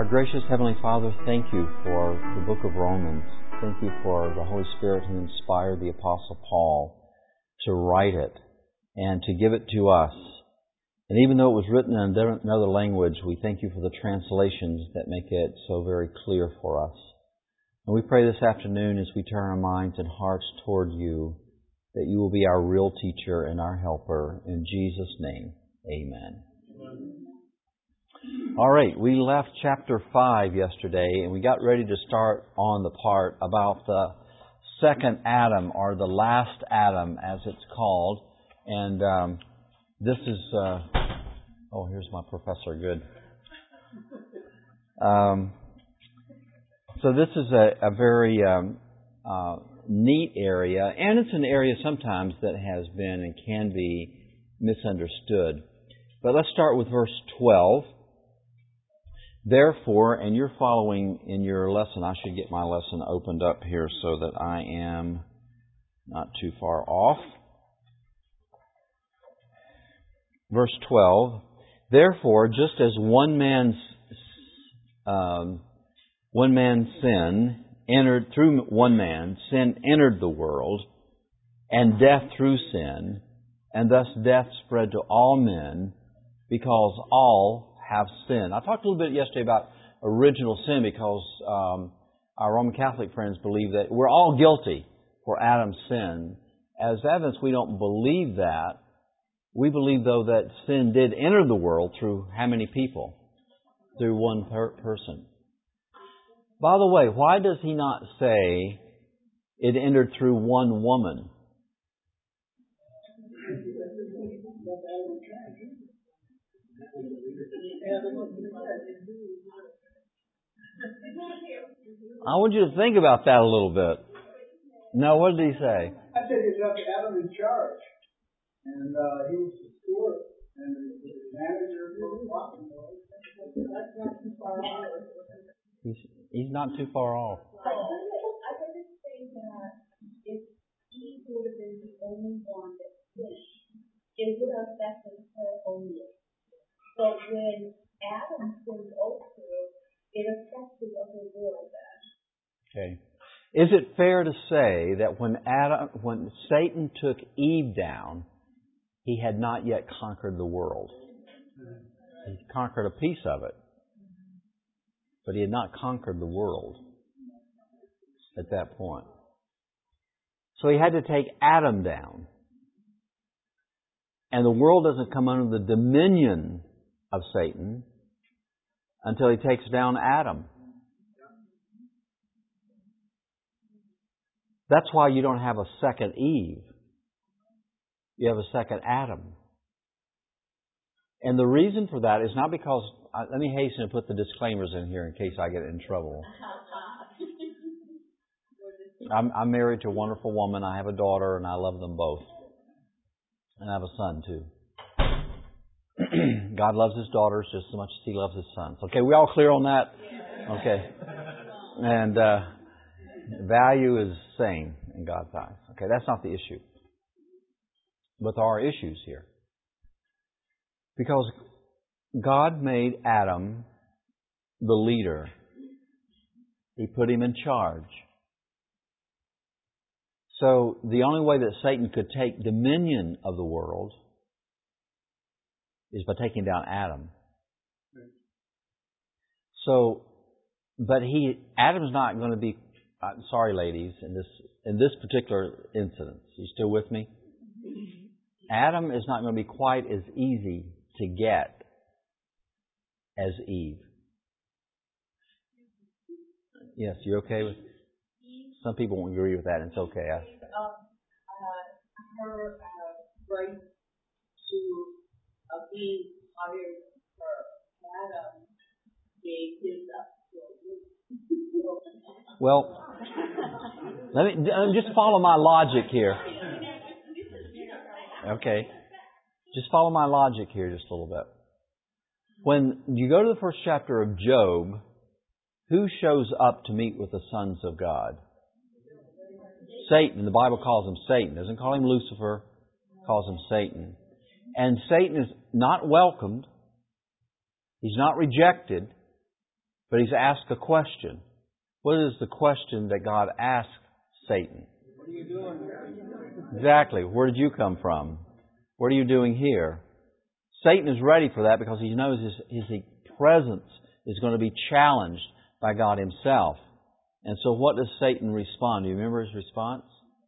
Our gracious Heavenly Father, thank you for the book of Romans. Thank you for the Holy Spirit who inspired the Apostle Paul to write it and to give it to us. And even though it was written in another language, we thank you for the translations that make it so very clear for us. And we pray this afternoon as we turn our minds and hearts toward you, that you will be our real teacher and our helper. In Jesus' name, amen. All right, we left chapter 5 yesterday, and we got ready to start on the part about the second Adam, or the last Adam, as it's called. And this is... here's my professor. Good. So this is a very neat area, and it's an area sometimes that has been and can be misunderstood. But let's start with verse 12. Therefore, and you're following in your lesson, I should get my lesson opened up here so that I am not too far off. Verse 12. Therefore, just as one man's sin entered through one man, sin entered the world, and death through sin, and thus death spread to all men, because all have sinned. I talked a little bit yesterday about original sin because our Roman Catholic friends believe that we're all guilty for Adam's sin. As evidence, we don't believe that. We believe, though, that sin did enter the world through how many people? Through one person. By the way, why does he not say it entered through one woman? I want you to think about that a little bit. No, what did he say? I said he left Adam in charge. And he was the steward and the manager of the walking. That's not too far off. He's not too far off. I heard it say that if Eve would have been the only one that sinned, it would have affected her only. But when Adam sinned also, it affected the whole world then. Okay. Is it fair to say that when Satan took Eve down, he had not yet conquered the world? He conquered a piece of it, but he had not conquered the world at that point. So he had to take Adam down. And the world doesn't come under the dominion of Satan until he takes down Adam. That's why you don't have a second Eve. You have a second Adam. And the reason for that is not because... let me hasten to put the disclaimers in here in case I get in trouble. I'm married to a wonderful woman. I have a daughter, and I love them both. And I have a son, too. God loves His daughters just as much as He loves His sons. Okay, we all clear on that? Okay. And value is same in God's eyes. Okay, that's not the issue. But there are issues here. Because God made Adam the leader. He put him in charge. So the only way that Satan could take dominion of the world is by taking down Adam. So, but Adam's not going to be, sorry ladies, in this particular incident. You still with me? Adam is not going to be quite as easy to get as Eve. Yes, you okay with? Some people won't agree with that, and it's okay. Her right to being hired for Adam gave his up to Well, let me just follow my logic here. Okay. Just follow my logic here just a little bit. When you go to the first chapter of Job, who shows up to meet with the sons of God? Satan. The Bible calls him Satan. It doesn't call him Lucifer. It calls him Satan. And Satan is not welcomed. He's not rejected. But He's asked a question. What is the question that God asked Satan? What are you doing here? Exactly. Where did you come from? What are you doing here? Satan is ready for that because he knows his presence is going to be challenged by God Himself. And so what does Satan respond? Do you remember his response?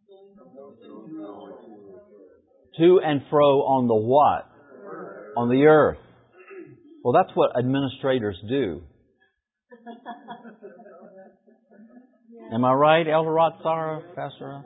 To and fro on the what? On the earth. Well, that's what administrators do. Am I right, Elder Rotsara, Pastor?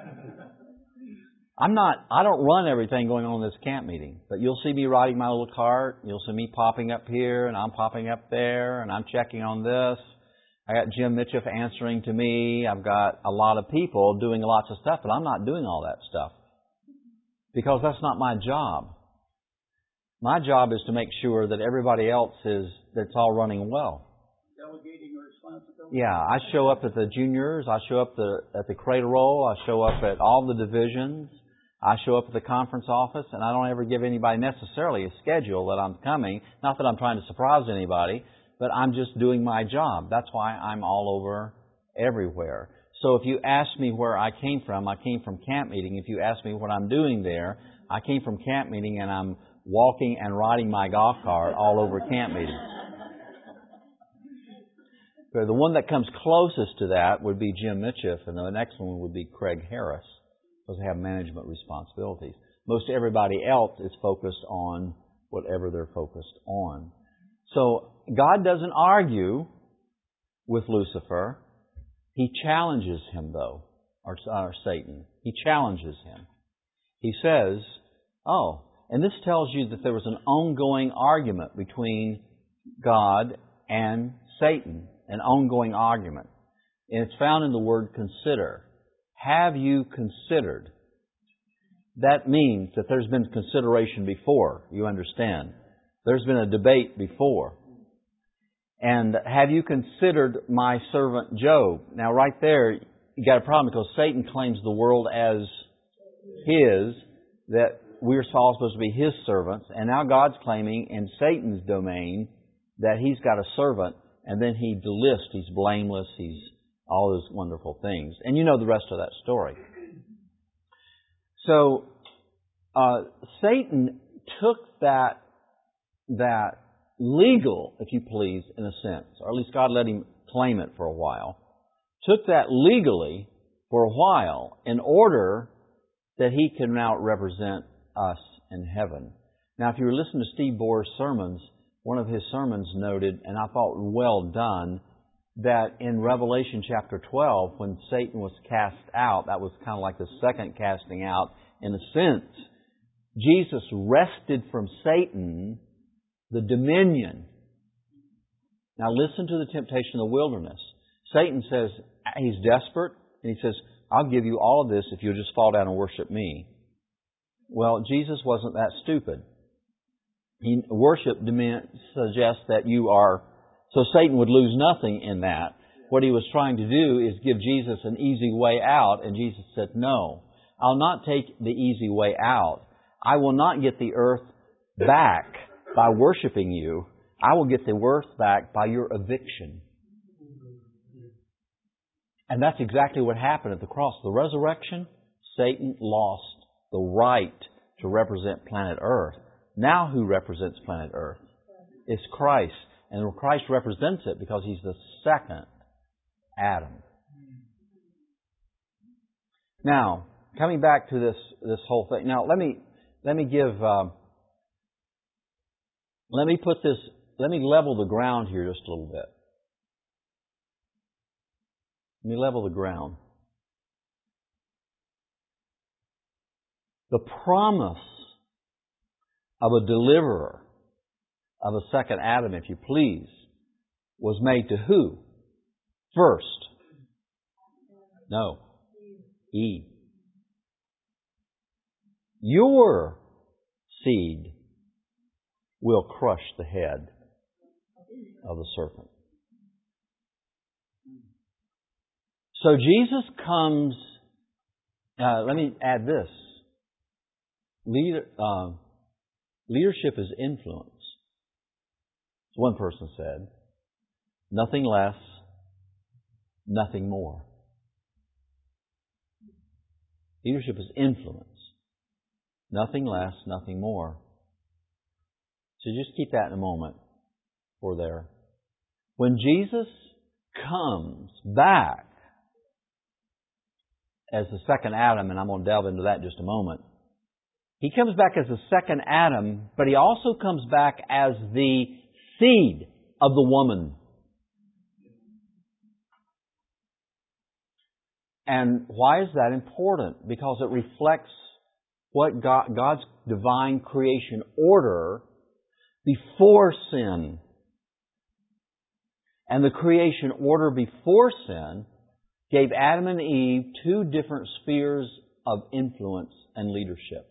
I don't run everything going on in this camp meeting, but you'll see me riding my little cart, you'll see me popping up here, and I'm popping up there, and I'm checking on this. I got Jim Mitchell answering to me. I've got a lot of people doing lots of stuff, but I'm not doing all that stuff because that's not my job. My job is to make sure that everybody else that's all running well. Delegating responsibility. Yeah, I show up at the juniors, I show up at the cradle roll, I show up at all the divisions, I show up at the conference office, and I don't ever give anybody necessarily a schedule that I'm coming. Not that I'm trying to surprise anybody, but I'm just doing my job. That's why I'm all over everywhere. So if you ask me where I came from camp meeting. If you ask me what I'm doing there, I came from camp meeting and I'm walking and riding my golf cart all over camp meeting. So the one that comes closest to that would be Jim Mitchell, and the next one would be Craig Harris, because they have management responsibilities. Most everybody else is focused on whatever they're focused on. So God doesn't argue with Lucifer. He challenges him, though, or Satan. He challenges him. He says, and this tells you that there was an ongoing argument between God and Satan, an ongoing argument. And it's found in the word consider. Have you considered? That means that there's been consideration before, you understand. There's been a debate before. And have you considered my servant Job? Now right there, you got a problem because Satan claims the world as his, that we're all supposed to be his servants, and now God's claiming in Satan's domain that he's got a servant, and then he delists, he's blameless, he's all those wonderful things. And you know the rest of that story. So, Satan took that legal, if you please, in a sense, or at least God let him claim it for a while, took that legally for a while in order that he can now represent us in heaven. Now, if you were listening to Steve Bohr's sermons, one of his sermons noted, and I thought well done, that in Revelation chapter 12, when Satan was cast out, that was kind of like the second casting out in a sense, Jesus wrested from Satan the dominion. Now listen to the temptation of the wilderness. Satan says, he's desperate, and he says, I'll give you all of this if you'll just fall down and worship me. Well, Jesus wasn't that stupid. Worship suggests that you are, so Satan would lose nothing in that. What he was trying to do is give Jesus an easy way out, and Jesus said, no, I'll not take the easy way out. I will not get the earth back by worshiping you. I will get the earth back by your eviction. And that's exactly what happened at the cross. The resurrection, Satan lost the right to represent planet Earth. Now who represents planet Earth? It's Christ. And Christ represents it because He's the second Adam. Now, coming back to this whole thing. Now, let me level the ground here just a little bit. Let me level the ground. The promise of a deliverer, of a second Adam, if you please, was made to who? First. No. Eve. Your seed will crush the head of the serpent. So Jesus comes, let me add this. Leadership is influence. One person said. Nothing less, nothing more. Leadership is influence. Nothing less, nothing more. So just keep that in a moment for there. When Jesus comes back as the second Adam, and I'm going to delve into that in just a moment, He comes back as the second Adam, but He also comes back as the seed of the woman. And why is that important? Because it reflects what God's divine creation order before sin. And the creation order before sin gave Adam and Eve two different spheres of influence and leadership.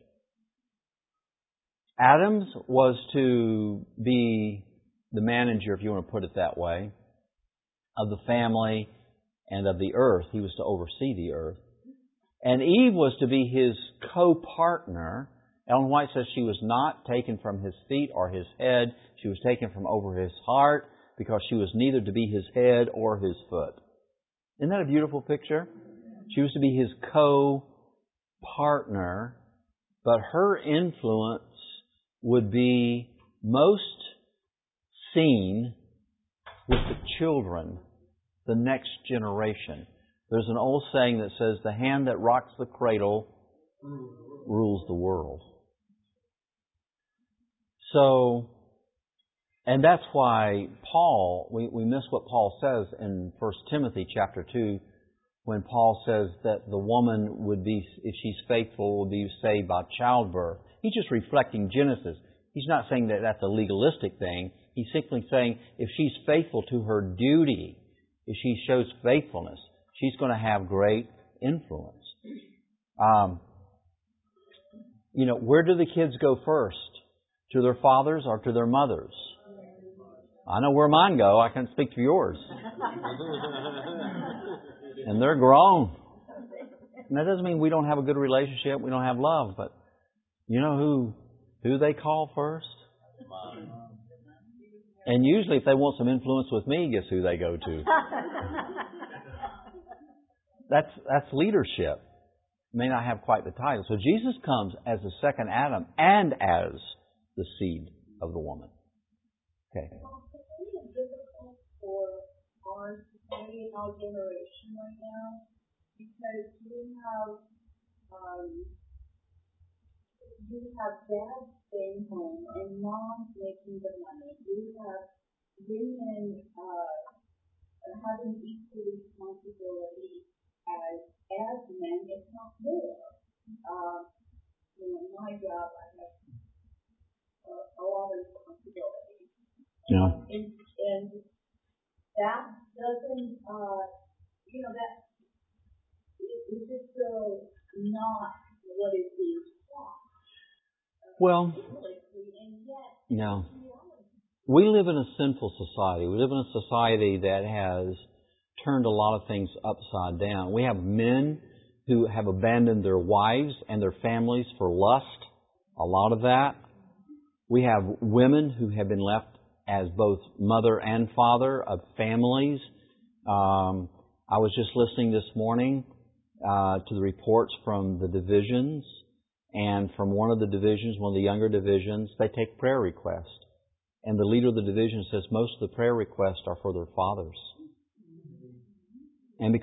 Adam's was to be the manager, if you want to put it that way, of the family and of the earth. He was to oversee the earth. And Eve was to be his co-partner. Ellen White says she was not taken from his feet or his head. She was taken from over his heart because she was neither to be his head or his foot. Isn't that a beautiful picture? She was to be his co-partner, but her influence would be most seen with the children, the next generation. There's an old saying that says, the hand that rocks the cradle rules the world. So, and that's why Paul, we miss what Paul says in 1 Timothy chapter 2, when Paul says that the woman would be, if she's faithful, will be saved by childbirth. He's just reflecting Genesis. He's not saying that that's a legalistic thing. He's simply saying if she's faithful to her duty, if she shows faithfulness, she's going to have great influence. Where do the kids go first? To their fathers or to their mothers? I know where mine go. I can't speak for yours. And they're grown. And that doesn't mean we don't have a good relationship, we don't have love, but you know who they call first? And usually if they want some influence with me, guess who they go to? That's leadership. May not have quite the title. So Jesus comes as the second Adam and as the seed of the woman. Okay. It's difficult for our society and our generation right now because you have dads staying home and moms making the money. You have women having equal responsibility as men, if not more. In my job, I have a lot of responsibility. Yeah. And that doesn't, that is just so not what is being taught. Well, no. We live in a sinful society. We live in a society that has turned a lot of things upside down. We have men who have abandoned their wives and their families for lust. A lot of that. We have women who have been left as both mother and father of families. I was just listening this morning to the reports from the divisions, and from one of the divisions, one of the younger divisions, they take prayer requests. And the leader of the division says most of the prayer requests are for their fathers. And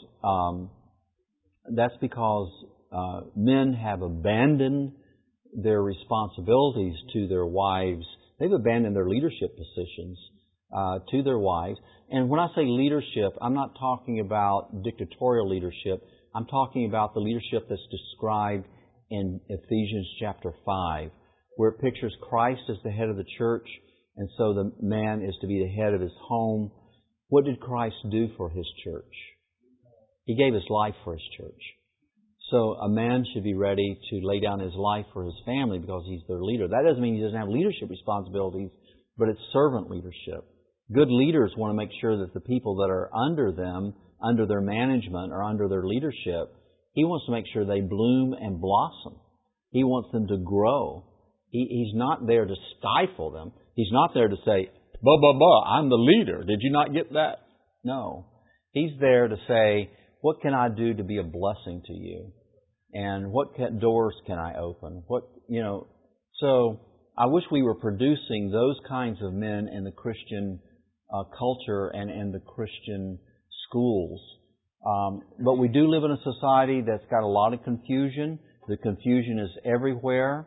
that's because men have abandoned their responsibilities to their wives. They've abandoned their leadership positions to their wives. And when I say leadership, I'm not talking about dictatorial leadership. I'm talking about the leadership that's described in Ephesians chapter 5, where it pictures Christ as the head of the church, and so the man is to be the head of his home. What did Christ do for His church? He gave His life for His church. So a man should be ready to lay down his life for his family because he's their leader. That doesn't mean he doesn't have leadership responsibilities, but it's servant leadership. Good leaders want to make sure that the people that are under them, under their management or under their leadership, he wants to make sure they bloom and blossom. He wants them to grow. He's not there to stifle them. He's not there to say, I'm the leader. Did you not get that? No. He's there to say, what can I do to be a blessing to you? And what doors can I open? So I wish we were producing those kinds of men in the Christian culture and in the Christian schools. But we do live in a society that's got a lot of confusion. The confusion is everywhere.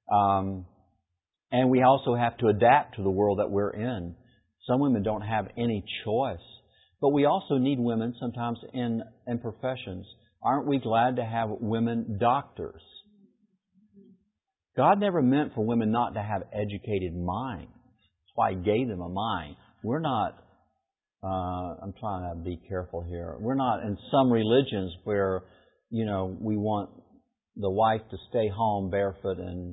And we also have to adapt to the world that we're in. Some women don't have any choice. But we also need women sometimes in professions. Aren't we glad to have women doctors? God never meant for women not to have educated minds. That's why He gave them a mind. We're not, I'm trying to be careful here. We're not in some religions where, we want the wife to stay home barefoot and,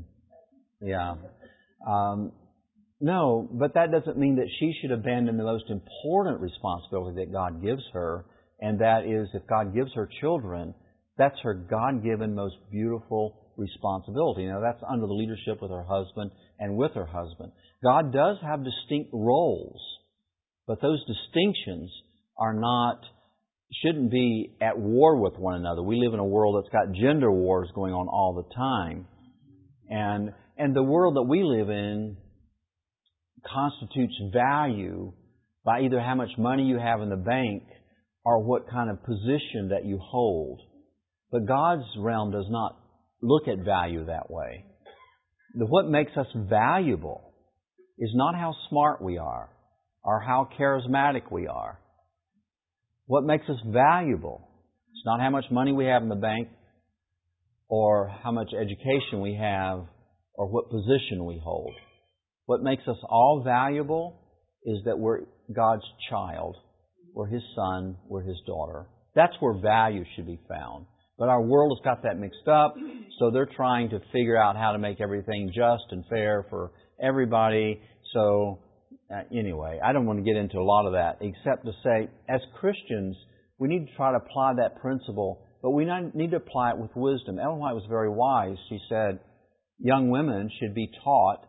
no, but that doesn't mean that she should abandon the most important responsibility that God gives her, and that is, if God gives her children, that's her God-given most beautiful responsibility. That's under the leadership with her husband and with her husband. God does have distinct roles, but those distinctions shouldn't be at war with one another. We live in a world that's got gender wars going on all the time. And the world that we live in constitutes value by either how much money you have in the bank or what kind of position that you hold. But God's realm does not look at value that way. What makes us valuable is not how smart we are or how charismatic we are. What makes us valuable is not how much money we have in the bank or how much education we have or what position we hold. What makes us all valuable is that we're God's child. We're His son. We're His daughter. That's where value should be found. But our world has got that mixed up, so they're trying to figure out how to make everything just and fair for everybody. So, anyway, I don't want to get into a lot of that, except to say, as Christians, we need to try to apply that principle, but we need to apply it with wisdom. Ellen White was very wise. She said, young women should be taught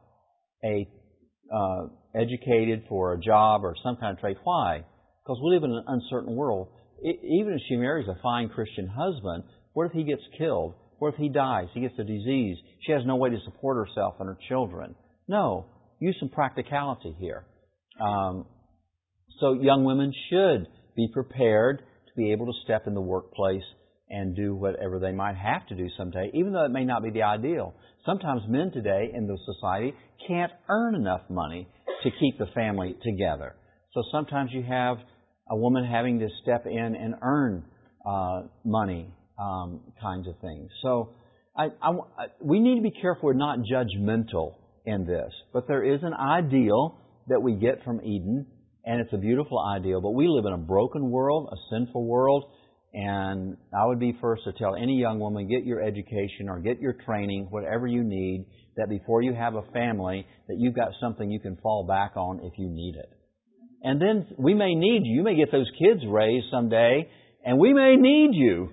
educated for a job or some kind of trade. Why? Because we live in an uncertain world. Even if she marries a fine Christian husband, what if he gets killed? What if he dies? He gets a disease. She has no way to support herself and her children. No. Use some practicality here. So young women should be prepared to be able to step in the workplace and do whatever they might have to do someday, even though it may not be the ideal. Sometimes men today in the society can't earn enough money to keep the family together. So sometimes you have a woman having to step in and earn money, kinds of things. So we need to be careful we're not judgmental in this. But there is an ideal that we get from Eden, and it's a beautiful ideal. But we live in a broken world, a sinful world, and I would be first to tell any young woman, get your education or get your training, whatever you need, that before you have a family, that you've got something you can fall back on if you need it. And then we may need you. You may get those kids raised someday, and we may need you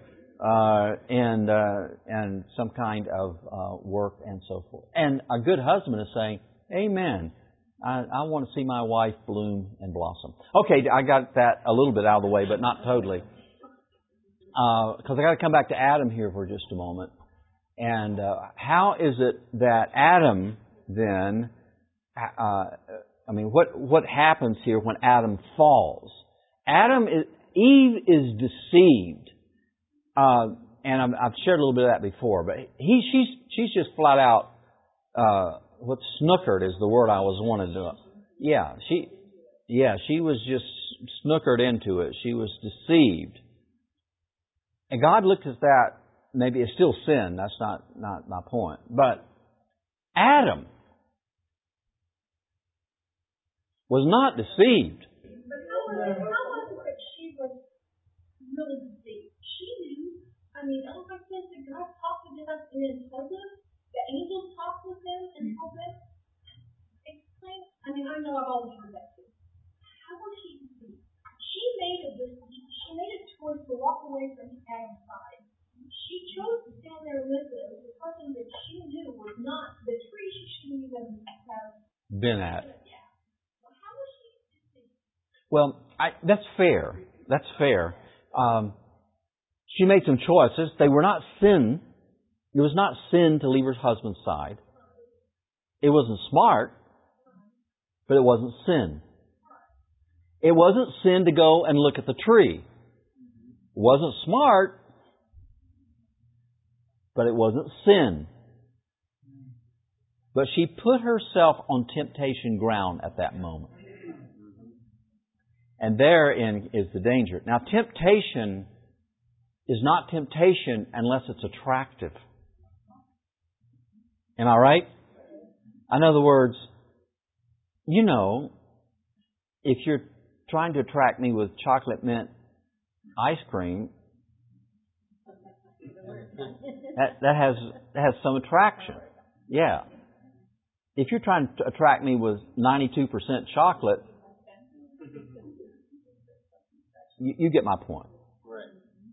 and some kind of work and so forth. And a good husband is saying, amen. I want to see my wife bloom and blossom. Okay, I got that a little bit out of the way, but not totally. Because I got to come back to Adam here for just a moment. And how is it that Adam then, what happens here when Adam falls? Eve is deceived. And I've shared a little bit of that before, but she's just flat out, snookered is the word I was wanting to. She was just snookered into it. She was deceived. And God looked at that, maybe it's still sin, that's not my point. But Adam was not deceived. But how was it that she was really deceived? She knew. Ellen White says that God talked to us and then told us. The angels talked with them and told them. Explain. I know I've always heard that too. How was she deceived? She made a choice to walk away from Adam's side. She chose to stand there with him, the person that she knew was not the tree she shouldn't even have been at. Yeah. Well, how was Well, that's fair. That's fair. She made some choices. They were not sin. It was not sin to leave her husband's side. It wasn't smart, but it wasn't sin. It wasn't sin to go and look at the tree. It wasn't smart, but it wasn't sin. But she put herself on temptation ground at that moment. And therein is the danger. Now, temptation is not temptation unless it's attractive. Am I right? In other words, you know, if you're trying to attract me with chocolate mint ice cream, that has some attraction. Yeah. If you're trying to attract me with 92% chocolate, you get my point. Right.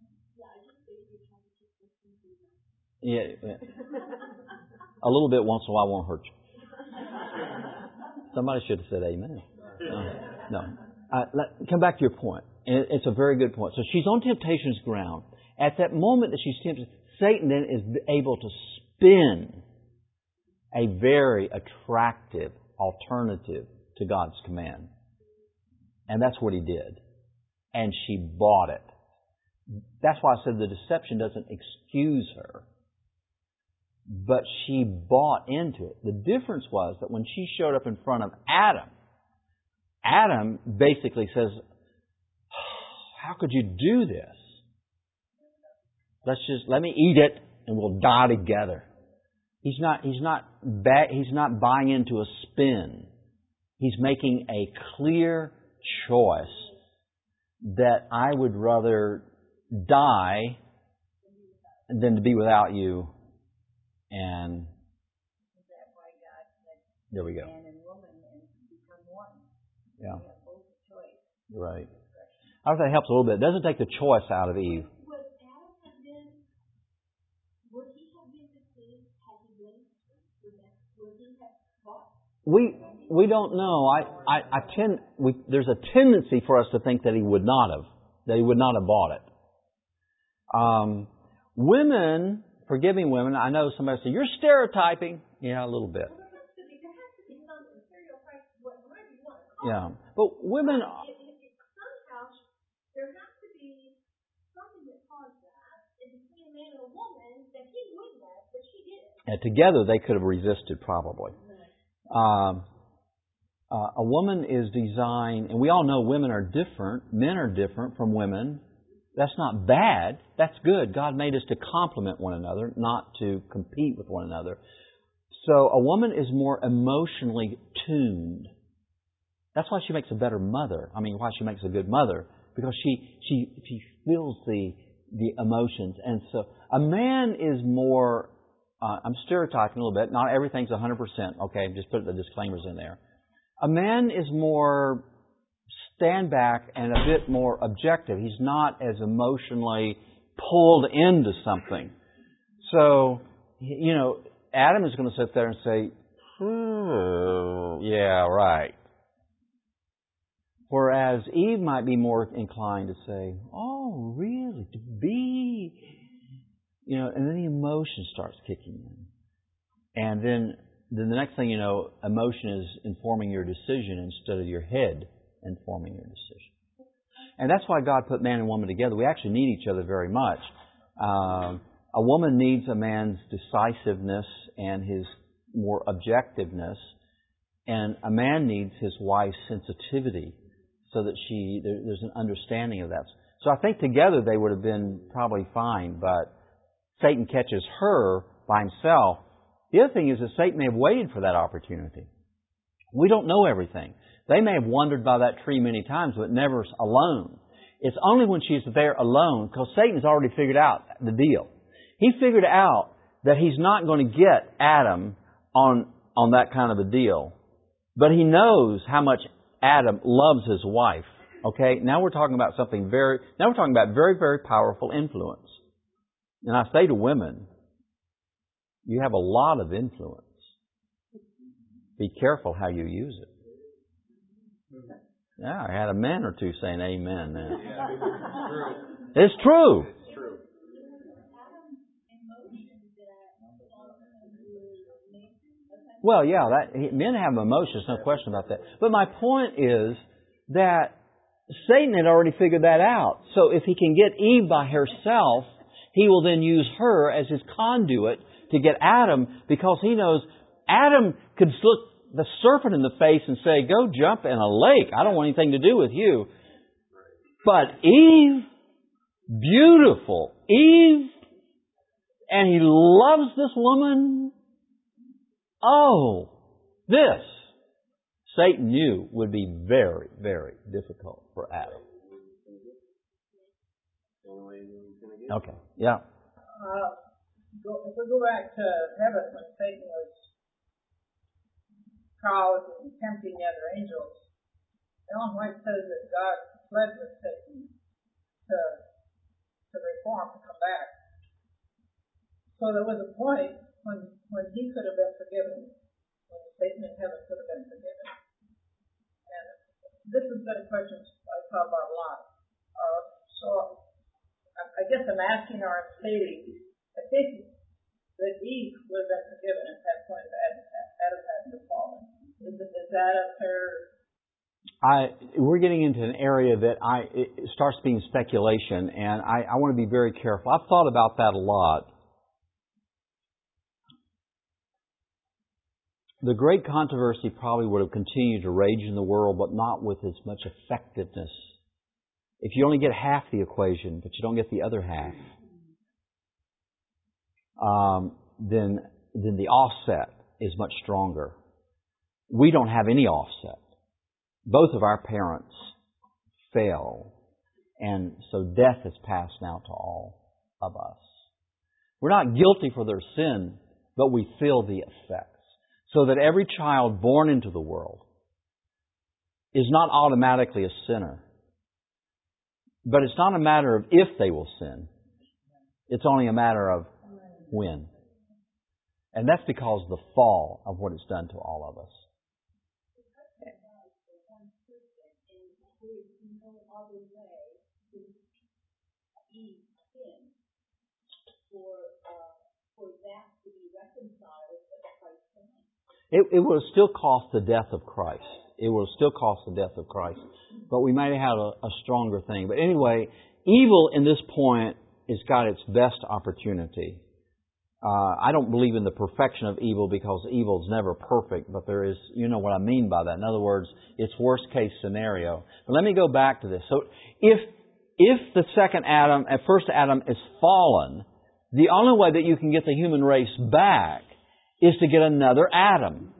Yeah. A little bit once in a while won't hurt you. Somebody should have said amen. No. Come back to your point. It's a very good point. So she's on temptation's ground. At that moment that she's tempted, Satan then is able to spin a very attractive alternative to God's command. And that's what he did. And she bought it. That's why I said the deception doesn't excuse her. But she bought into it. The difference was that when she showed up in front of Adam basically says, how could you do this? Let me eat it and we'll die together. He's not buying into a spin. He's making a clear choice that I would rather die than to be without you. And there we go. Man and woman and become one. Yeah. We have both choice. Right. I think that helps a little bit. It doesn't take the choice out of Eve. Would he have been deceived had he been? Would he have thought? We don't know. There's a tendency for us to think that he would not have bought it. Women, forgiving women, I know somebody said, you're stereotyping. Yeah, a little bit. Well, there has to be some stereotype, whatever you want. Yeah. But women... somehow, there has to be something that caused that. And between a man and a woman, that he wouldn't have, but she did. And together they could have resisted, probably. A woman is designed, and we all know women are different. Men are different from women. That's not bad. That's good. God made us to complement one another, not to compete with one another. So a woman is more emotionally tuned. That's why she makes a better mother. Why she makes a good mother. Because she feels the emotions. And so a man is more, I'm stereotyping a little bit. Not everything's 100%. Okay, just put the disclaimers in there. A man is more stand back and a bit more objective. He's not as emotionally pulled into something. So, Adam is going to sit there and say, yeah, right. Whereas Eve might be more inclined to say, oh, really? To be? And then the emotion starts kicking in. And then the next thing you know, emotion is informing your decision instead of your head informing your decision. And that's why God put man and woman together. We actually need each other very much. A woman needs a man's decisiveness and his more objectiveness. And a man needs his wife's sensitivity so that there's an understanding of that. So I think together they would have been probably fine, but Satan catches her by himself. The other thing is that Satan may have waited for that opportunity. We don't know everything. They may have wandered by that tree many times, but never alone. It's only when she's there alone, because Satan's already figured out the deal. He figured out that he's not going to get Adam on that kind of a deal. But he knows how much Adam loves his wife. Okay? Now we're talking about very, very powerful influence. And I say to women, you have a lot of influence. Be careful how you use it. Yeah, I had a man or two saying amen then. Yeah, true. It's true. It's true. Well, yeah, men have emotions, no question about that. But my point is that Satan had already figured that out. So if he can get Eve by herself, he will then use her as his conduit to get Adam, because he knows Adam could look the serpent in the face and say, go jump in a lake. I don't want anything to do with you. But Eve, beautiful Eve, and he loves this woman. Oh, this, Satan knew, would be very, very difficult for Adam. Okay, yeah. If we go back to heaven when Satan was proud and tempting the other angels, Ellen White says that God fled with Satan to reform, to come back. So there was a point when he could have been forgiven, when Satan in heaven could have been forgiven. And this has been a question I've thought about a lot. So I guess I'm asking or I'm stating, I think that Eve would have been forgiven at that point of Adam having to fall. Is that a fair... We're getting into an area that it starts being speculation, and I want to be very careful. I've thought about that a lot. The great controversy probably would have continued to rage in the world, but not with as much effectiveness. If you only get half the equation, but you don't get the other half, then the offset is much stronger. We don't have any offset. Both of our parents fell, and so death has passed now to all of us. We're not guilty for their sin, but we feel the effects. So that every child born into the world is not automatically a sinner. But it's not a matter of if they will sin. It's only a matter of when. And that's because of the fall of what it's done to all of us. It will still cost the death of Christ. It will still cost the death of Christ. But we might have a stronger thing. But anyway, evil in this point has got its best opportunity. I don't believe in the perfection of evil, because evil is never perfect, but there is, you know what I mean by that. In other words, it's worst case scenario. But let me go back to this. So if the first Adam is fallen, the only way that you can get the human race back is to get another Adam.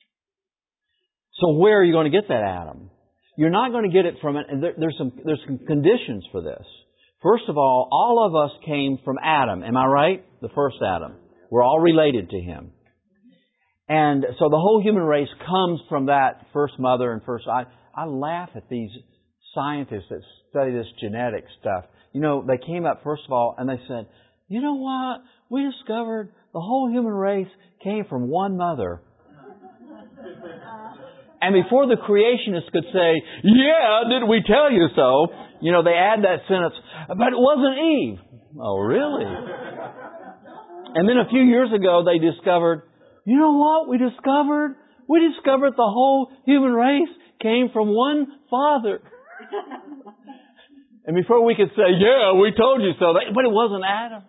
So where are you going to get that Adam? You're not going to get it from it. There's some conditions for this. First of all of us came from Adam. Am I right? The first Adam. We're all related to him. And so the whole human race comes from that first mother and first... I laugh at these scientists that study this genetic stuff. You know, they came up first of all and they said, you know what? We discovered the whole human race came from one mother. And before the creationists could say, yeah, did we tell you so? You know, they add that sentence, but it wasn't Eve. Oh, really? And then a few years ago, they discovered, you know what we discovered? We discovered the whole human race came from one father. And before we could say, yeah, we told you so, but it wasn't Adam.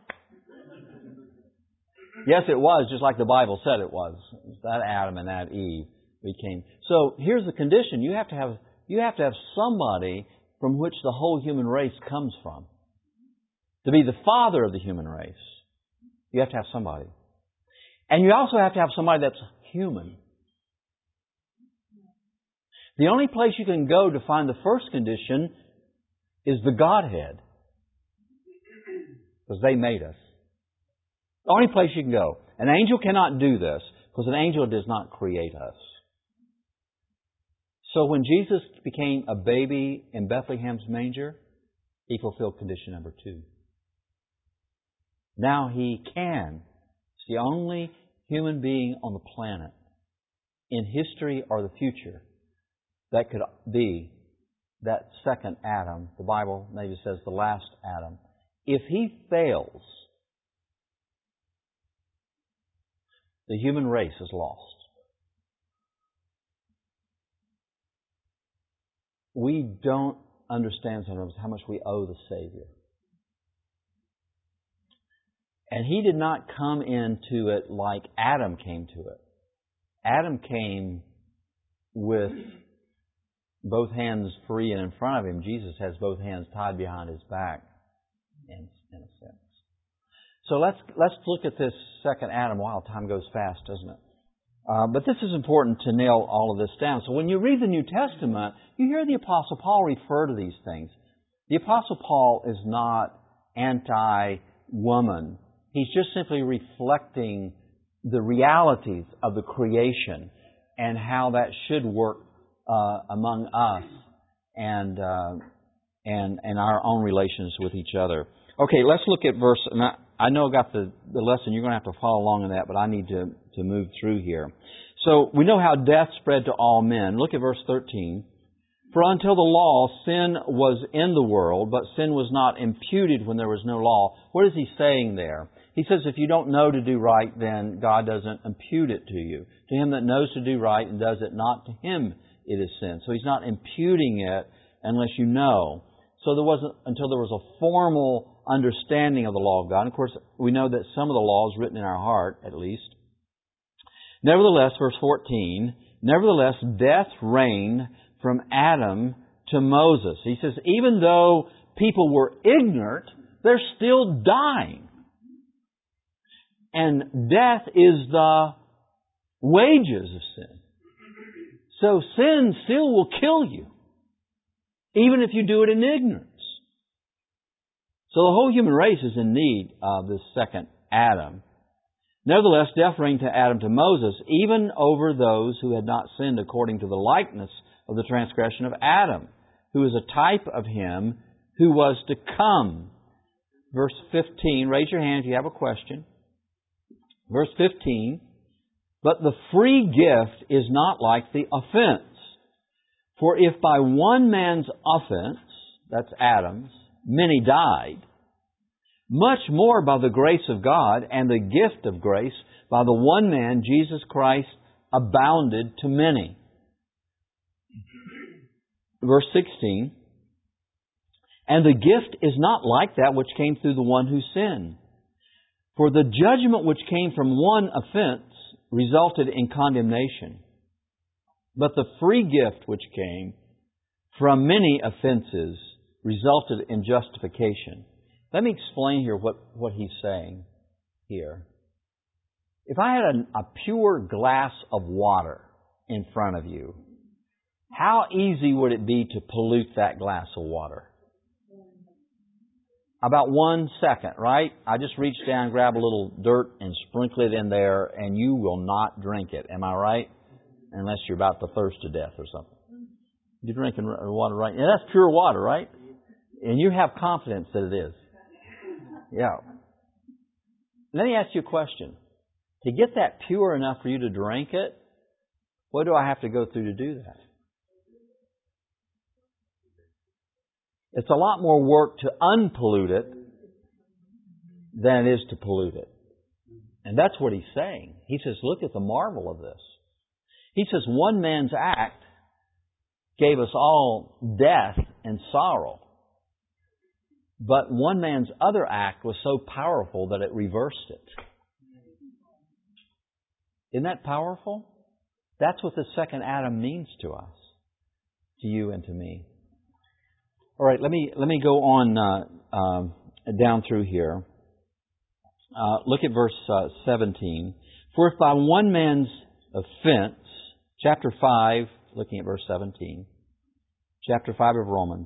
Yes, it was, just like the Bible said it was. It was that Adam and that Eve became. So here's the condition. You have to have somebody from which the whole human race comes from. To be the father of the human race, you have to have somebody. And you also have to have somebody that's human. The only place you can go to find the first condition is the Godhead. Because they made us. The only place you can go. An angel cannot do this, because an angel does not create us. So when Jesus became a baby in Bethlehem's manger, He fulfilled condition number 2. Now He can. It's the only human being on the planet, in history or the future, that could be that second Adam, the Bible maybe says the last Adam, if he fails, the human race is lost. We don't understand sometimes how much we owe the Savior. And He did not come into it like Adam came to it. Adam came with both hands free and in front of Him. Jesus has both hands tied behind His back, in a sense. So let's look at this second Adam. Wow, time goes fast, doesn't it? But this is important to nail all of this down. So when you read the New Testament, you hear the Apostle Paul refer to these things. The Apostle Paul is not anti-woman. He's just simply reflecting the realities of the creation and how that should work among us and our own relations with each other. Okay, let's look at verse. And I know I got the lesson. You're going to have to follow along in that, but I need to move through here. So we know how death spread to all men. Look at verse 13. For until the law, sin was in the world, but sin was not imputed when there was no law. What is he saying there? He says if you don't know to do right, then God doesn't impute it to you. To him that knows to do right and does it not, to him it is sin. So He's not imputing it unless you know. So there wasn't until there was a formal understanding of the law of God. And of course, we know that some of the law is written in our heart, at least. Nevertheless, verse 14, nevertheless, death reigned from Adam to Moses. He says, even though people were ignorant, they're still dying. And death is the wages of sin. So sin still will kill you, even if you do it in ignorance. So the whole human race is in need of this second Adam. Nevertheless, death reigned to Adam to Moses, even over those who had not sinned according to the likeness of the transgression of Adam, who is a type of him who was to come. Verse 15, raise your hand if you have a question. Verse 15, but the free gift is not like the offense. For if by one man's offense, that's Adam's, many died, much more by the grace of God and the gift of grace by the one man, Jesus Christ, abounded to many. Verse 16, and the gift is not like that which came through the one who sinned. For the judgment which came from one offense resulted in condemnation. But the free gift which came from many offenses resulted in justification. Let me explain here what he's saying here. If I had a pure glass of water in front of you, how easy would it be to pollute that glass of water? About 1 second, right? I just reach down, grab a little dirt, and sprinkle it in there, and you will not drink it. Am I right? Unless you're about to thirst to death or something. You're drinking water, right? And that's pure water, right? And you have confidence that it is. Yeah. Let me ask you a question. To get that pure enough for you to drink it, what do I have to go through to do that? It's a lot more work to unpollute it than it is to pollute it. And that's what he's saying. He says, look at the marvel of this. He says, one man's act gave us all death and sorrow. But one man's other act was so powerful that it reversed it. Isn't that powerful? That's what the second Adam means to us, to you and to me. All right, let me go on down through here. Look at verse 17. For if by one man's offense, chapter 5, looking at verse 17, chapter 5 of Romans,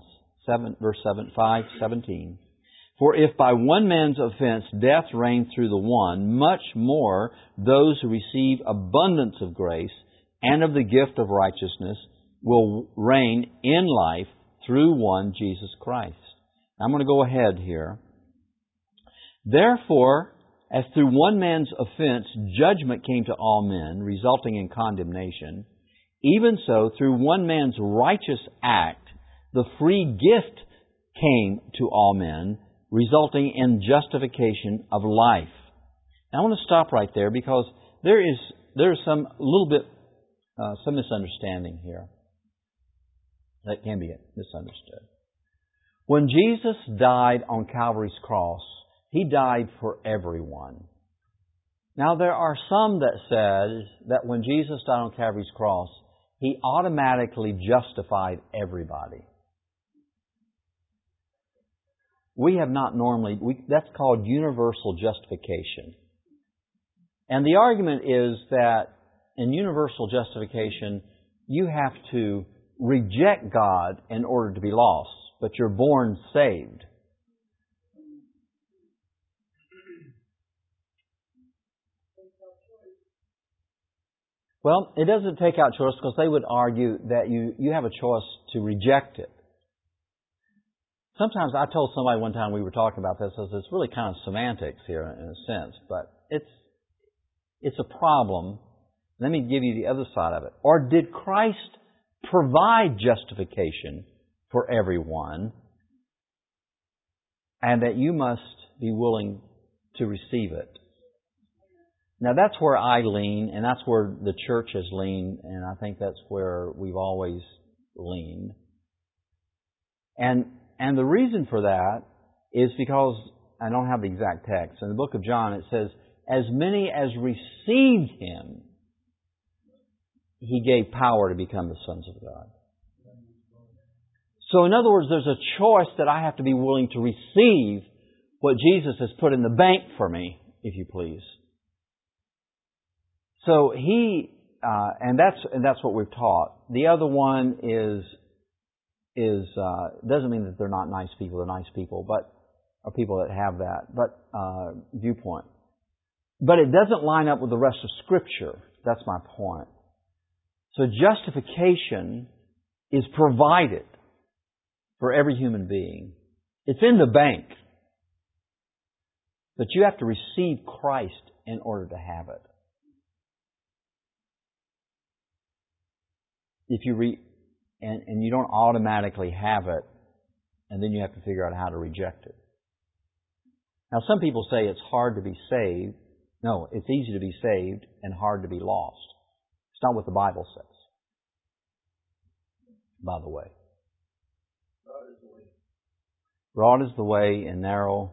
5:17. For if by one man's offense death reigned through the one, much more those who receive abundance of grace and of the gift of righteousness will reign in life through one, Jesus Christ. I'm going to go ahead here. Therefore, as through one man's offense judgment came to all men, resulting in condemnation, even so through one man's righteous act the free gift came to all men, resulting in justification of life. And I want to stop right there because there is some misunderstanding here that can be misunderstood. When Jesus died on Calvary's cross, He died for everyone. Now there are some that said that when Jesus died on Calvary's cross, He automatically justified everybody. We have not normally, that's called universal justification. And the argument is that in universal justification, you have to reject God in order to be lost, but you're born saved. Well, it doesn't take out choice because they would argue that you have a choice to reject it. Sometimes I told somebody one time we were talking about this, I said, it's really kind of semantics here in a sense, but it's a problem. Let me give you the other side of it. Or did Christ provide justification for everyone and that you must be willing to receive it? Now that's where I lean, and that's where the church has leaned, and I think that's where we've always leaned. And the reason for that is because, I don't have the exact text, in the book of John it says, as many as received Him, He gave power to become the sons of God. So in other words, there's a choice that I have to be willing to receive what Jesus has put in the bank for me, if you please. So He, and that's what we've taught. The other one is doesn't mean that they're not nice people. They're nice people, but or people that have that viewpoint. But it doesn't line up with the rest of Scripture. That's my point. So justification is provided for every human being. It's in the bank. But you have to receive Christ in order to have it. If you and you don't automatically have it, and then you have to figure out how to reject it. Now some people say it's hard to be saved. No, it's easy to be saved and hard to be lost. It's not what the Bible says. By the way. Broad is the way and narrow,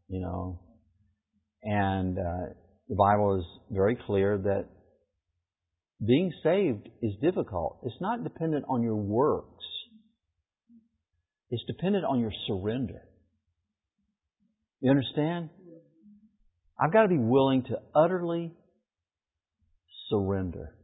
and the Bible is very clear that being saved is difficult. It's not dependent on your works. It's dependent on your surrender. You understand? I've got to be willing to utterly surrender.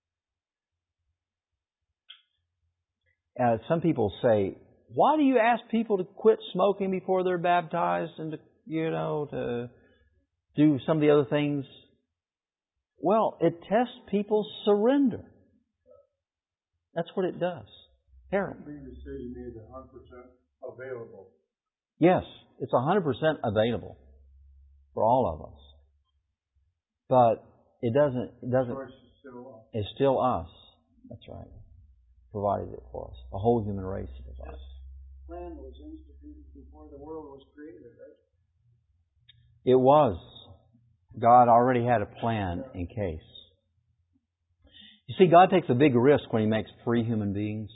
Some people say, why do you ask people to quit smoking before they're baptized and to do some of the other things? Well, it tests people's surrender. That's what it does. Harold. The decision is 100% available. Yes, it's 100% available for all of us. But it doesn't. It's still us. That's right. Provided it for us. The whole human race is us. This plan was instituted before the world was created, right? It was. God already had a plan in case. You see, God takes a big risk when He makes free human beings.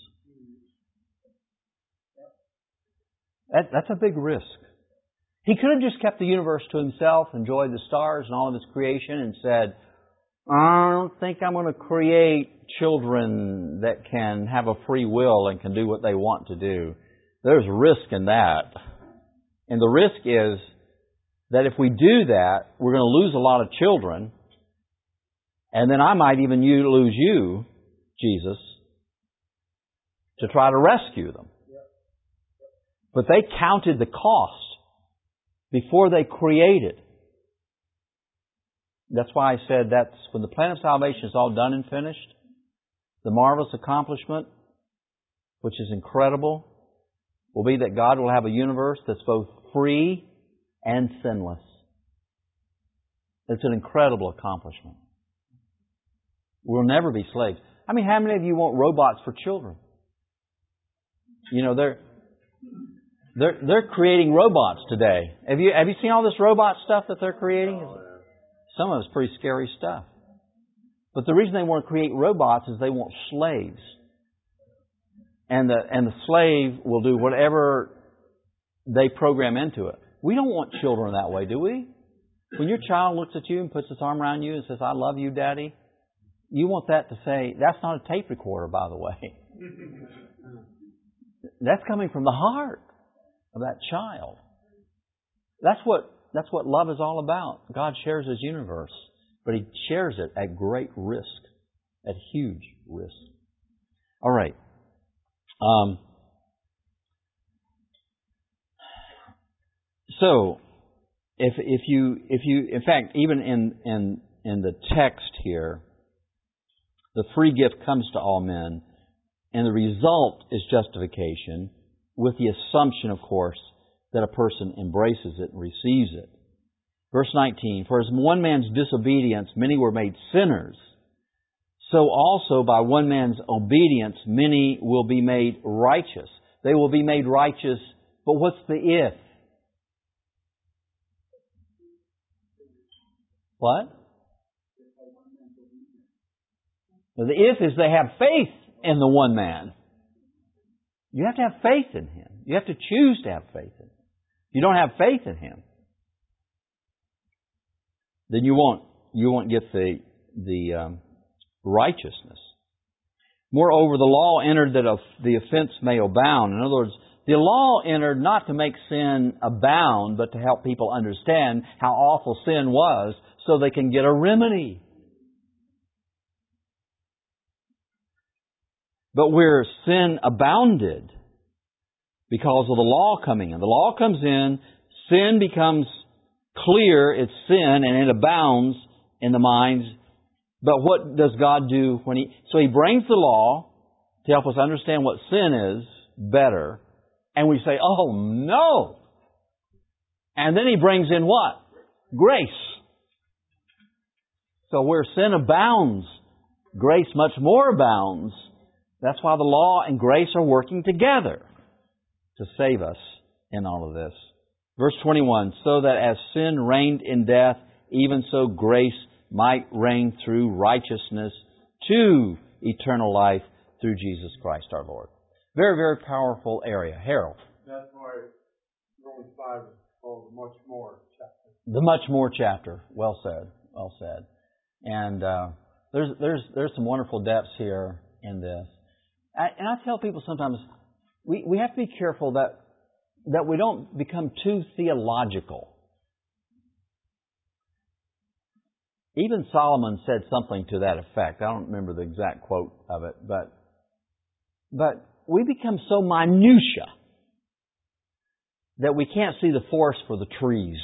That's a big risk. He could have just kept the universe to Himself, enjoyed the stars and all of His creation, and said, I don't think I'm going to create children that can have a free will and can do what they want to do. There's risk in that. And the risk is that if we do that, we're going to lose a lot of children, and then I might even lose you, Jesus, to try to rescue them. But they counted the cost before they created. That's why I said that's when the plan of salvation is all done and finished, the marvelous accomplishment, which is incredible, will be that God will have a universe that's both free and sinless. It's an incredible accomplishment. We'll never be slaves. I mean, how many of you want robots for children? You know, they're creating robots today. Have you seen all this robot stuff that they're creating? Some of it's pretty scary stuff. But the reason they want to create robots is they want slaves. And the slave will do whatever they program into it. We don't want children that way, do we? When your child looks at you and puts his arm around you and says, "I love you, Daddy," you want that to say, that's not a tape recorder, by the way. That's coming from the heart of that child. That's what love is all about. God shares His universe, but He shares it at great risk, at huge risk. All right. So, if you, in fact, even in the text here, the free gift comes to all men, and the result is justification, with the assumption, of course, that a person embraces it and receives it. Verse 19, "For as one man's disobedience many were made sinners, so also by one man's obedience many will be made righteous." They will be made righteous, but what's the if? What? The if is they have faith in the one man. You have to have faith in Him. You have to choose to have faith in Him. If you don't have faith in Him, then you won't get the righteousness. Moreover, the law entered that the offense may abound. In other words, the law entered not to make sin abound, but to help people understand how awful sin was so they can get a remedy. But where sin abounded, because of the law coming in. The law comes in, sin becomes clear, it's sin, and it abounds in the minds. But what does God do when So He brings the law to help us understand what sin is better, and we say, "Oh no!" And then He brings in what? Grace. So where sin abounds, grace much more abounds. That's why the law and grace are working together to save us in all of this. Verse 21, "So that as sin reigned in death, even so grace might reign through righteousness to eternal life through Jesus Christ our Lord." Very, very powerful area. Harold. That's why Romans 5 is called the much more chapter. The much more chapter. Well said. Well said. And there's some wonderful depths here in this. And I tell people sometimes, we have to be careful that we don't become too theological. Even Solomon said something to that effect. I don't remember the exact quote of it, but we become so minutia that we can't see the forest for the trees.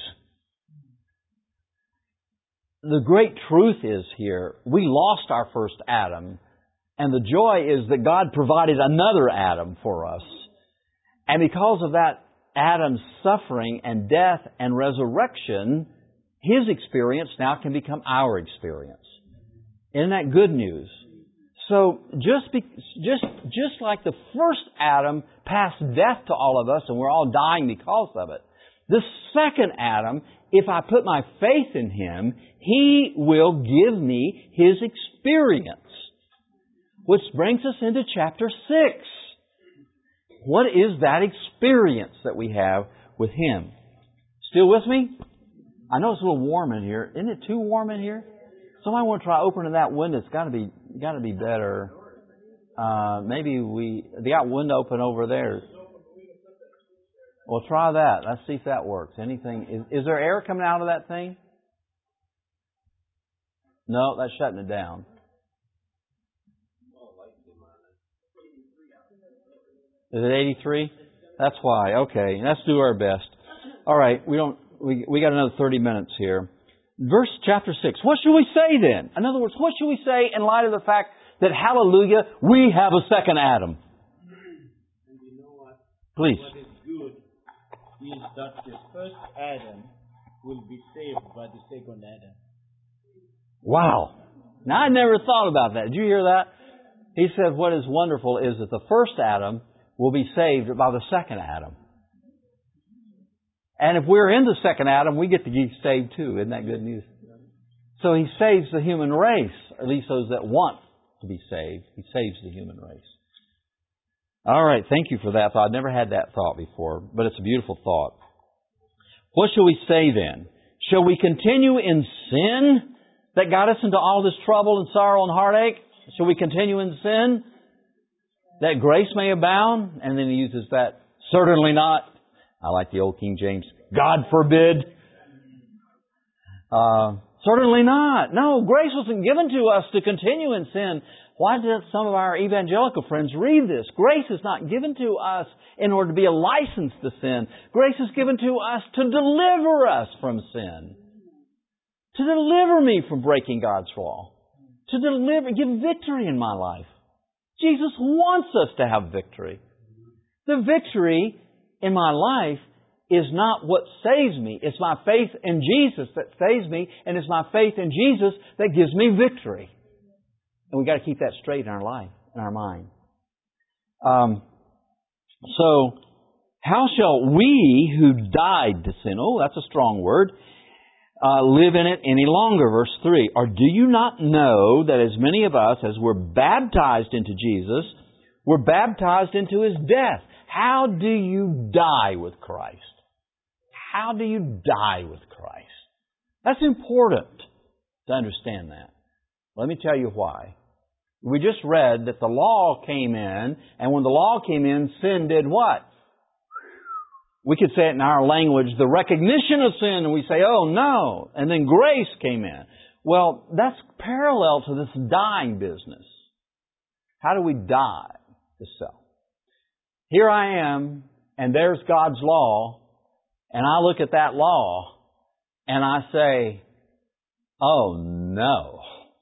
The great truth is here, we lost our first Adam, and the joy is that God provided another Adam for us. And because of that Adam's suffering and death and resurrection, his experience now can become our experience. Isn't that good news? So just like the first Adam passed death to all of us and we're all dying because of it, the second Adam, if I put my faith in Him, He will give me His experience. Which brings us into chapter 6. What is that experience that we have with Him? Still with me? I know it's a little warm in here. Isn't it too warm in here? Somebody want to try opening that window. It's got to be better. Maybe they got window open over there. Well, try that. Let's see if that works. Anything? Is there air coming out of that thing? No, that's shutting it down. Is it 83? That's why. Okay, let's do our best. All right, we got another 30 minutes here. Chapter 6. What should we say then? In other words, what should we say in light of the fact that, hallelujah, we have a second Adam? And you know what? Please. What is good is that the first Adam will be saved by the second Adam. Wow. Now, I never thought about that. Did you hear that? He said what is wonderful is that the first Adam will be saved by the second Adam. And if we're in the second Adam, we get to be saved too. Isn't that good news? So He saves the human race, at least those that want to be saved. He saves the human race. All right, thank you for that thought. I've never had that thought before, but it's a beautiful thought. What shall we say then? Shall we continue in sin that got us into all this trouble and sorrow and heartache? Shall we continue in sin that grace may abound? And then he uses that, certainly not. I like the old King James, God forbid. Certainly not. No, grace wasn't given to us to continue in sin. Why did some of our evangelical friends read this? Grace is not given to us in order to be a license to sin. Grace is given to us to deliver us from sin. To deliver me from breaking God's law. To give victory in my life. Jesus wants us to have victory. The victory in my life is not what saves me. It's my faith in Jesus that saves me, and it's my faith in Jesus that gives me victory. And we've got to keep that straight in our life, in our mind. So, how shall we who died to sin, oh, that's a strong word, live in it any longer? Verse 3, or do you not know that as many of us as were baptized into Jesus, were baptized into His death? How do you die with Christ? How do you die with Christ? That's important to understand that. Let me tell you why. We just read that the law came in, and when the law came in, sin did what? We could say it in our language, the recognition of sin, and we say, oh no, and then grace came in. Well, that's parallel to this dying business. How do we die to self? Here I am, and there's God's law, and I look at that law, and I say, oh no.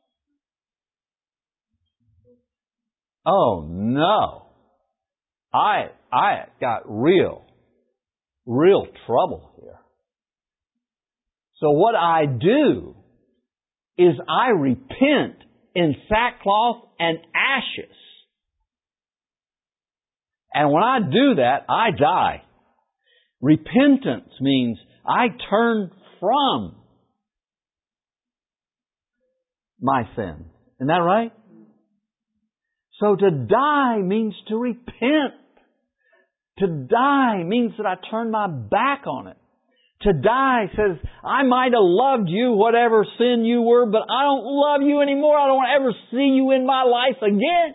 Oh no. I got real trouble here. So what I do is I repent in sackcloth and ashes. And when I do that, I die. Repentance means I turn from my sin. Isn't that right? So to die means to repent. To die means that I turn my back on it. To die says, I might have loved you, whatever sin you were, but I don't love you anymore. I don't want to ever see you in my life again.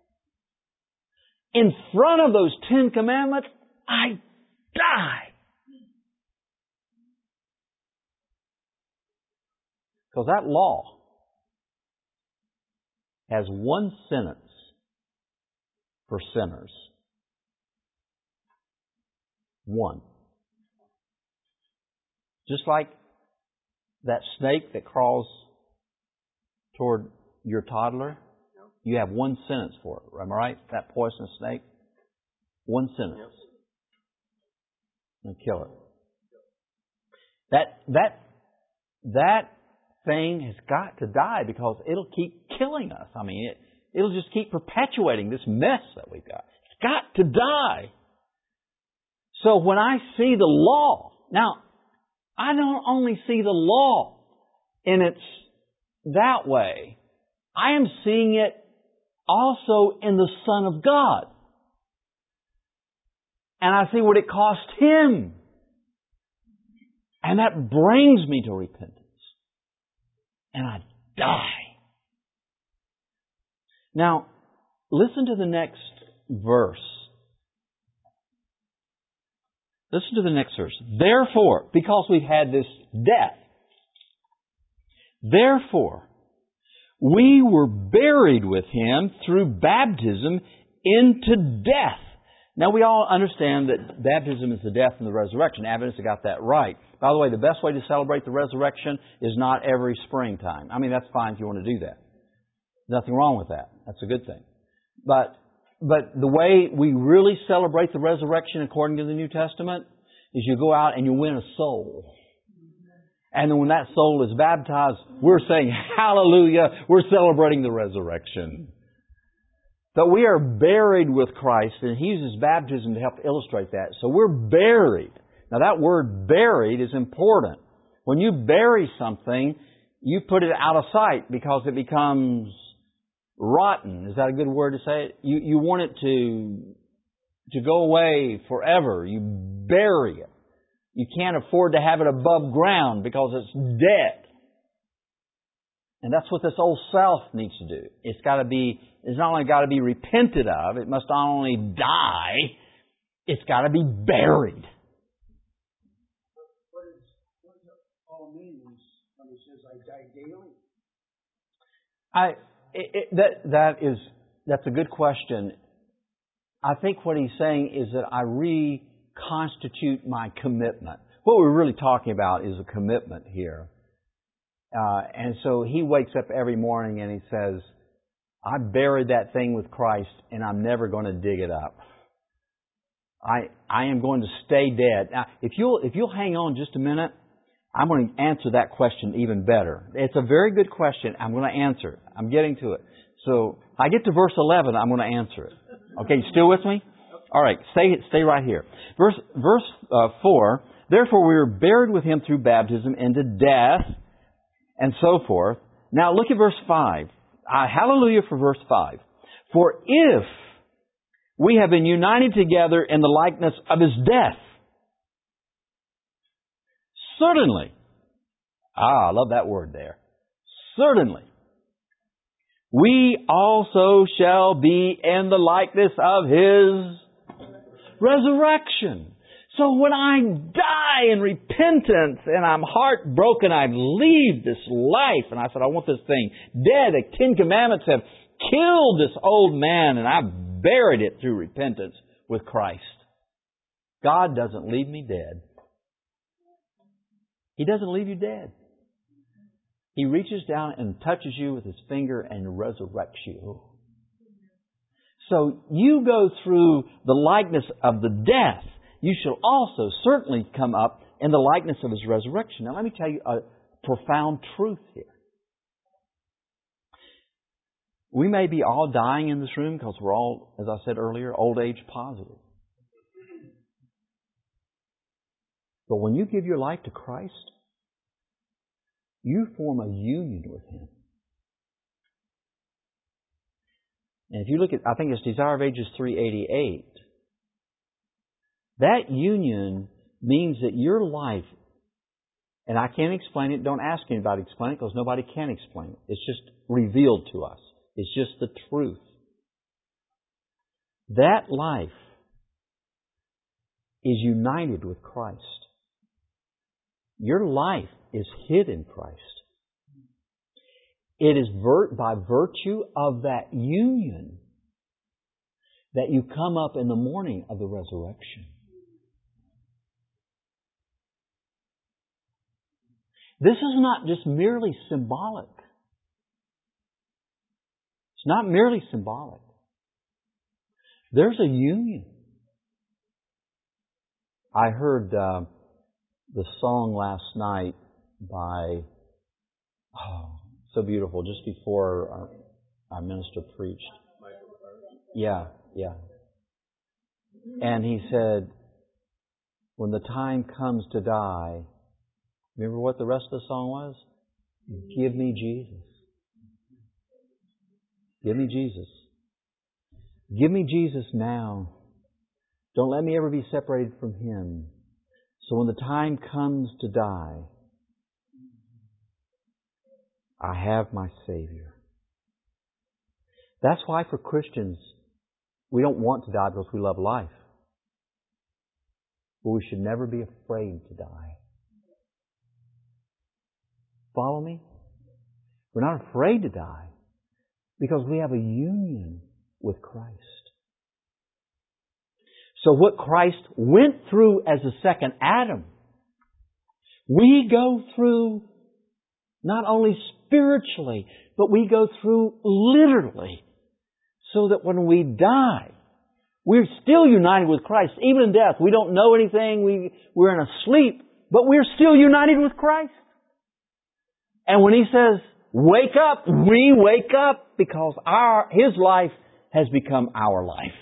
In front of those 10 commandments, I die. Because that law has one sentence for sinners. One. Just like that snake that crawls toward your toddler, you have one sentence for it. Am I right? That poisonous snake? One sentence. And kill it. That thing has got to die because it'll keep killing us. I mean, it'll just keep perpetuating this mess that we've got. It's got to die. So when I see the law, now, I don't only see the law in its that way. I am seeing it also in the Son of God. And I see what it cost Him. And that brings me to repentance. And I die. Now, listen to the next verse. Listen to the next verse. Therefore, because we've had this death, therefore, we were buried with Him through baptism into death. Now, we all understand that baptism is the death and the resurrection. Adventists have got that right. By the way, the best way to celebrate the resurrection is not every springtime. I mean, that's fine if you want to do that. Nothing wrong with that. That's a good thing. But the way we really celebrate the resurrection according to the New Testament is you go out and you win a soul. And then when that soul is baptized, we're saying, hallelujah, we're celebrating the resurrection. that we are buried with Christ, and He uses baptism to help illustrate that. So we're buried. Now that word buried is important. When you bury something, you put it out of sight because it becomes rotten. Is that a good word to say it? You want it to go away forever. You bury it. You can't afford to have it above ground because it's dead. And that's what this old self needs to do. It's not only got to be repented of, it must not only die, it's got to be buried. What does it all mean when he says, I die daily? That's a good question. I think what he's saying is that I reconstitute my commitment. What we're really talking about is a commitment here. And so he wakes up every morning and he says, I buried that thing with Christ and I'm never going to dig it up. I am going to stay dead. Now, if you'll hang on just a minute, I'm going to answer that question even better. It's a very good question. I'm going to answer it. I'm getting to it. So if I get to verse 11, I'm going to answer it. Okay, you still with me? All right, stay right here. Verse 4, therefore we were buried with Him through baptism into death, and so forth. Now look at verse 5. Hallelujah for verse 5. For if we have been united together in the likeness of His death, certainly, I love that word there, certainly, we also shall be in the likeness of His resurrection. So when I die in repentance and I'm heartbroken, I leave this life and I said, I want this thing dead. The 10 Commandments have killed this old man and I've buried it through repentance with Christ. God doesn't leave me dead. He doesn't leave you dead. He reaches down and touches you with His finger and resurrects you. So you go through the likeness of the death. You shall also certainly come up in the likeness of His resurrection. Now let me tell you a profound truth here. We may be all dying in this room because we're all, as I said earlier, old age positive. But when you give your life to Christ, you form a union with Him. And if you look at, I think it's Desire of Ages 388, that union means that your life, and I can't explain it, don't ask anybody to explain it because nobody can explain it. It's just revealed to us. It's just the truth. That life is united with Christ. Your life is hid in Christ. It is by virtue of that union that you come up in the morning of the resurrection. This is not just merely symbolic. It's not merely symbolic. There's a union. I heard the song last night by, so beautiful, just before our minister preached. Yeah. And he said, when the time comes to die, remember what the rest of the song was? Give me Jesus. Give me Jesus. Give me Jesus now. Don't let me ever be separated from Him. So when the time comes to die, I have my Savior. That's why for Christians, we don't want to die because we love life. But we should never be afraid to die. Follow me? We're not afraid to die because we have a union with Christ. So what Christ went through as the second Adam, we go through not only spiritually, but we go through literally. So that when we die, we're still united with Christ. Even in death, we don't know anything, we're in a sleep, but we're still united with Christ. And when He says, wake up, we wake up because His life has become our life.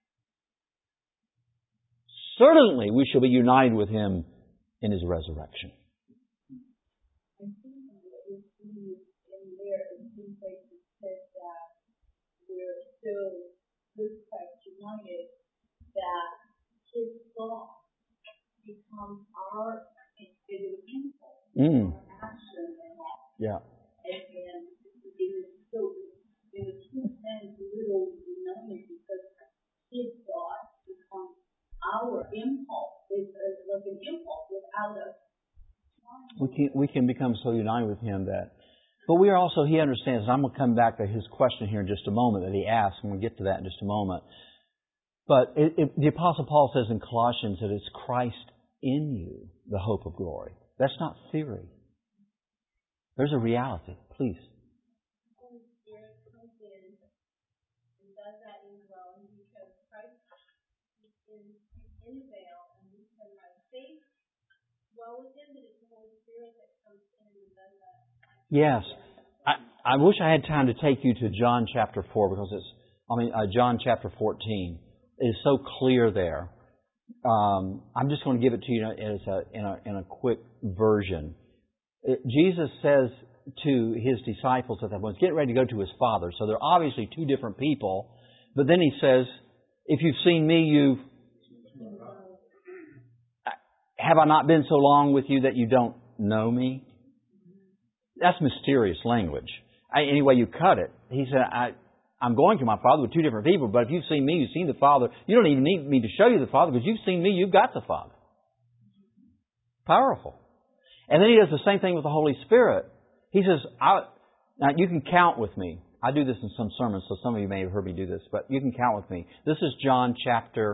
Certainly we shall be united with Him in His resurrection. I think what we see in there in two places says that we're still with Christ united, that His thought becomes our impulse, our action, and all. Yeah. And it is so, in a true sense, a little united because His thought becomes our impulse. It's like an impulse without us. We can become so united with Him that... But we are also, He understands, and I'm going to come back to his question here in just a moment that he asked, and we'll get to that in just a moment. But the Apostle Paul says in Colossians that it's Christ in you, the hope of glory. That's not theory. There's a reality. Please. The Holy Spirit comes in and does that indwelling because Christ is in the veil and we can by faith dwell with Him, but it's the Holy Spirit that comes in and does that. Yes. I wish I had time to take you to John chapter 4 because John chapter 14 is so clear there. I'm just going to give it to you in a quick version. Jesus says to His disciples at that point, get ready to go to His Father. So they're obviously two different people. But then He says, if you've seen me, have I not been so long with you that you don't know me? That's mysterious language. Any way you cut it, He said, I'm going to my Father with two different people, but if you've seen me, you've seen the Father. You don't even need me to show you the Father, because you've seen me, you've got the Father. Powerful. And then He does the same thing with the Holy Spirit. He says, now you can count with me. I do this in some sermons, so some of you may have heard me do this, but you can count with me. This is John chapter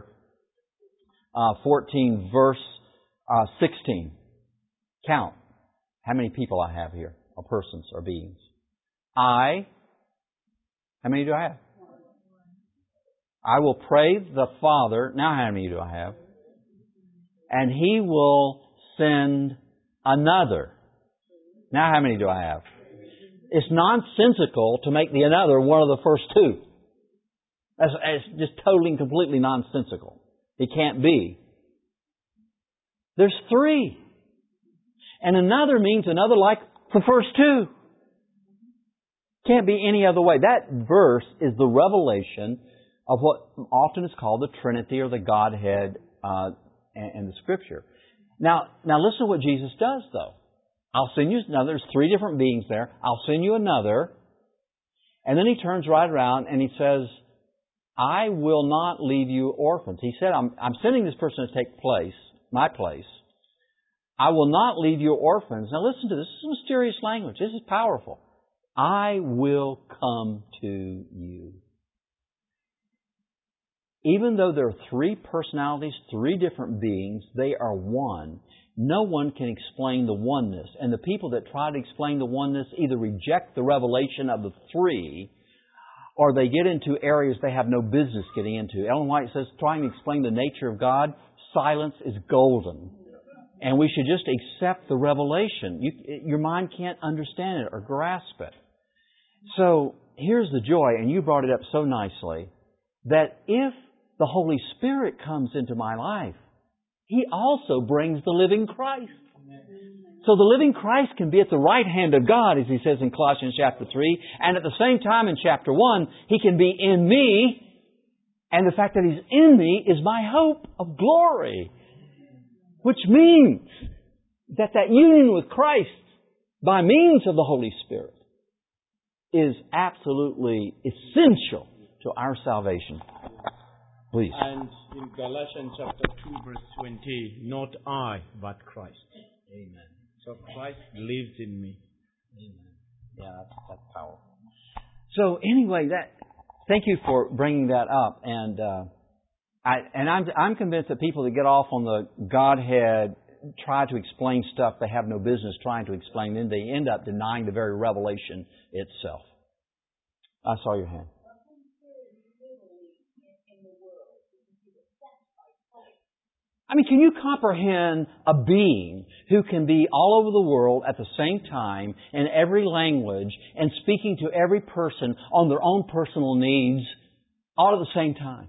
14, verse 16. Count how many people I have here, or persons, or beings. How many do I have? I will pray the Father. Now how many do I have? And He will send another. Now how many do I have? It's nonsensical to make the another one of the first two. It's just totally and completely nonsensical. It can't be. There's three. And another means another like the first two. Can't be any other way. That verse is the revelation of what often is called the Trinity or the Godhead in the Scripture. Now listen to what Jesus does, though. I'll send you another. There's three different beings there. I'll send you another. And then He turns right around and He says, I will not leave you orphans. He said, I'm sending this person to take my place. I will not leave you orphans. Now listen to this. This is mysterious language. This is powerful. I will come to you. Even though there are three personalities, three different beings, they are one. No one can explain the oneness. And the people that try to explain the oneness either reject the revelation of the three, or they get into areas they have no business getting into. Ellen White says, trying to explain the nature of God, silence is golden. And we should just accept the revelation. Your mind can't understand it or grasp it. So here's the joy, and you brought it up so nicely, that if the Holy Spirit comes into my life, He also brings the living Christ. So the living Christ can be at the right hand of God, as He says in Colossians chapter 3, and at the same time in chapter 1, He can be in me, and the fact that He's in me is my hope of glory. Which means that union with Christ by means of the Holy Spirit is absolutely essential to our salvation. Please. And in Galatians chapter 2 verse 20, not I, but Christ. Amen. So Christ lives in me. Amen. Yeah, that's powerful. So anyway, thank you for bringing that up. And I'm convinced that people that get off on the Godhead try to explain stuff they have no business trying to explain, then they end up denying the very revelation itself. I saw your hand. I mean, can you comprehend a being who can be all over the world at the same time in every language and speaking to every person on their own personal needs all at the same time.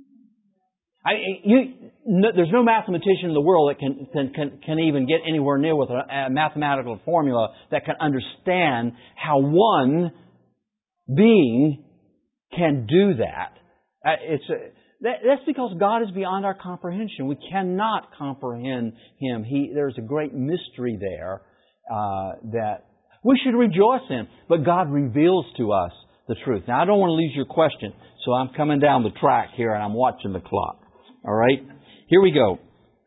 There's no mathematician in the world that can even get anywhere near with a mathematical formula that can understand how one being can do that. That's because God is beyond our comprehension. We cannot comprehend Him. There's a great mystery there that we should rejoice in. But God reveals to us the truth. Now, I don't want to lose your question, so I'm coming down the track here and I'm watching the clock. All right? Here we go.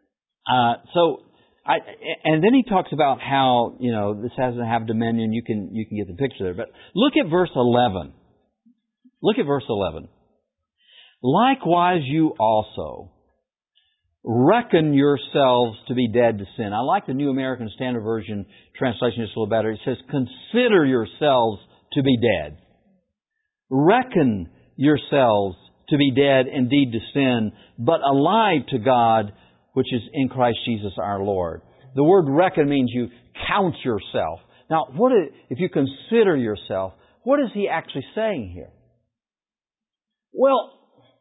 And then he talks about how, this has to have dominion. You can get the picture there. But look at verse 11. Look at verse 11. Likewise you also reckon yourselves to be dead to sin. I like the New American Standard Version translation just a little better. It says, consider yourselves to be dead. Reckon yourselves to be dead indeed to sin, but alive to God, which is in Christ Jesus our Lord. The word reckon means you count yourself. Now, if you consider yourself, what is he actually saying here? Well,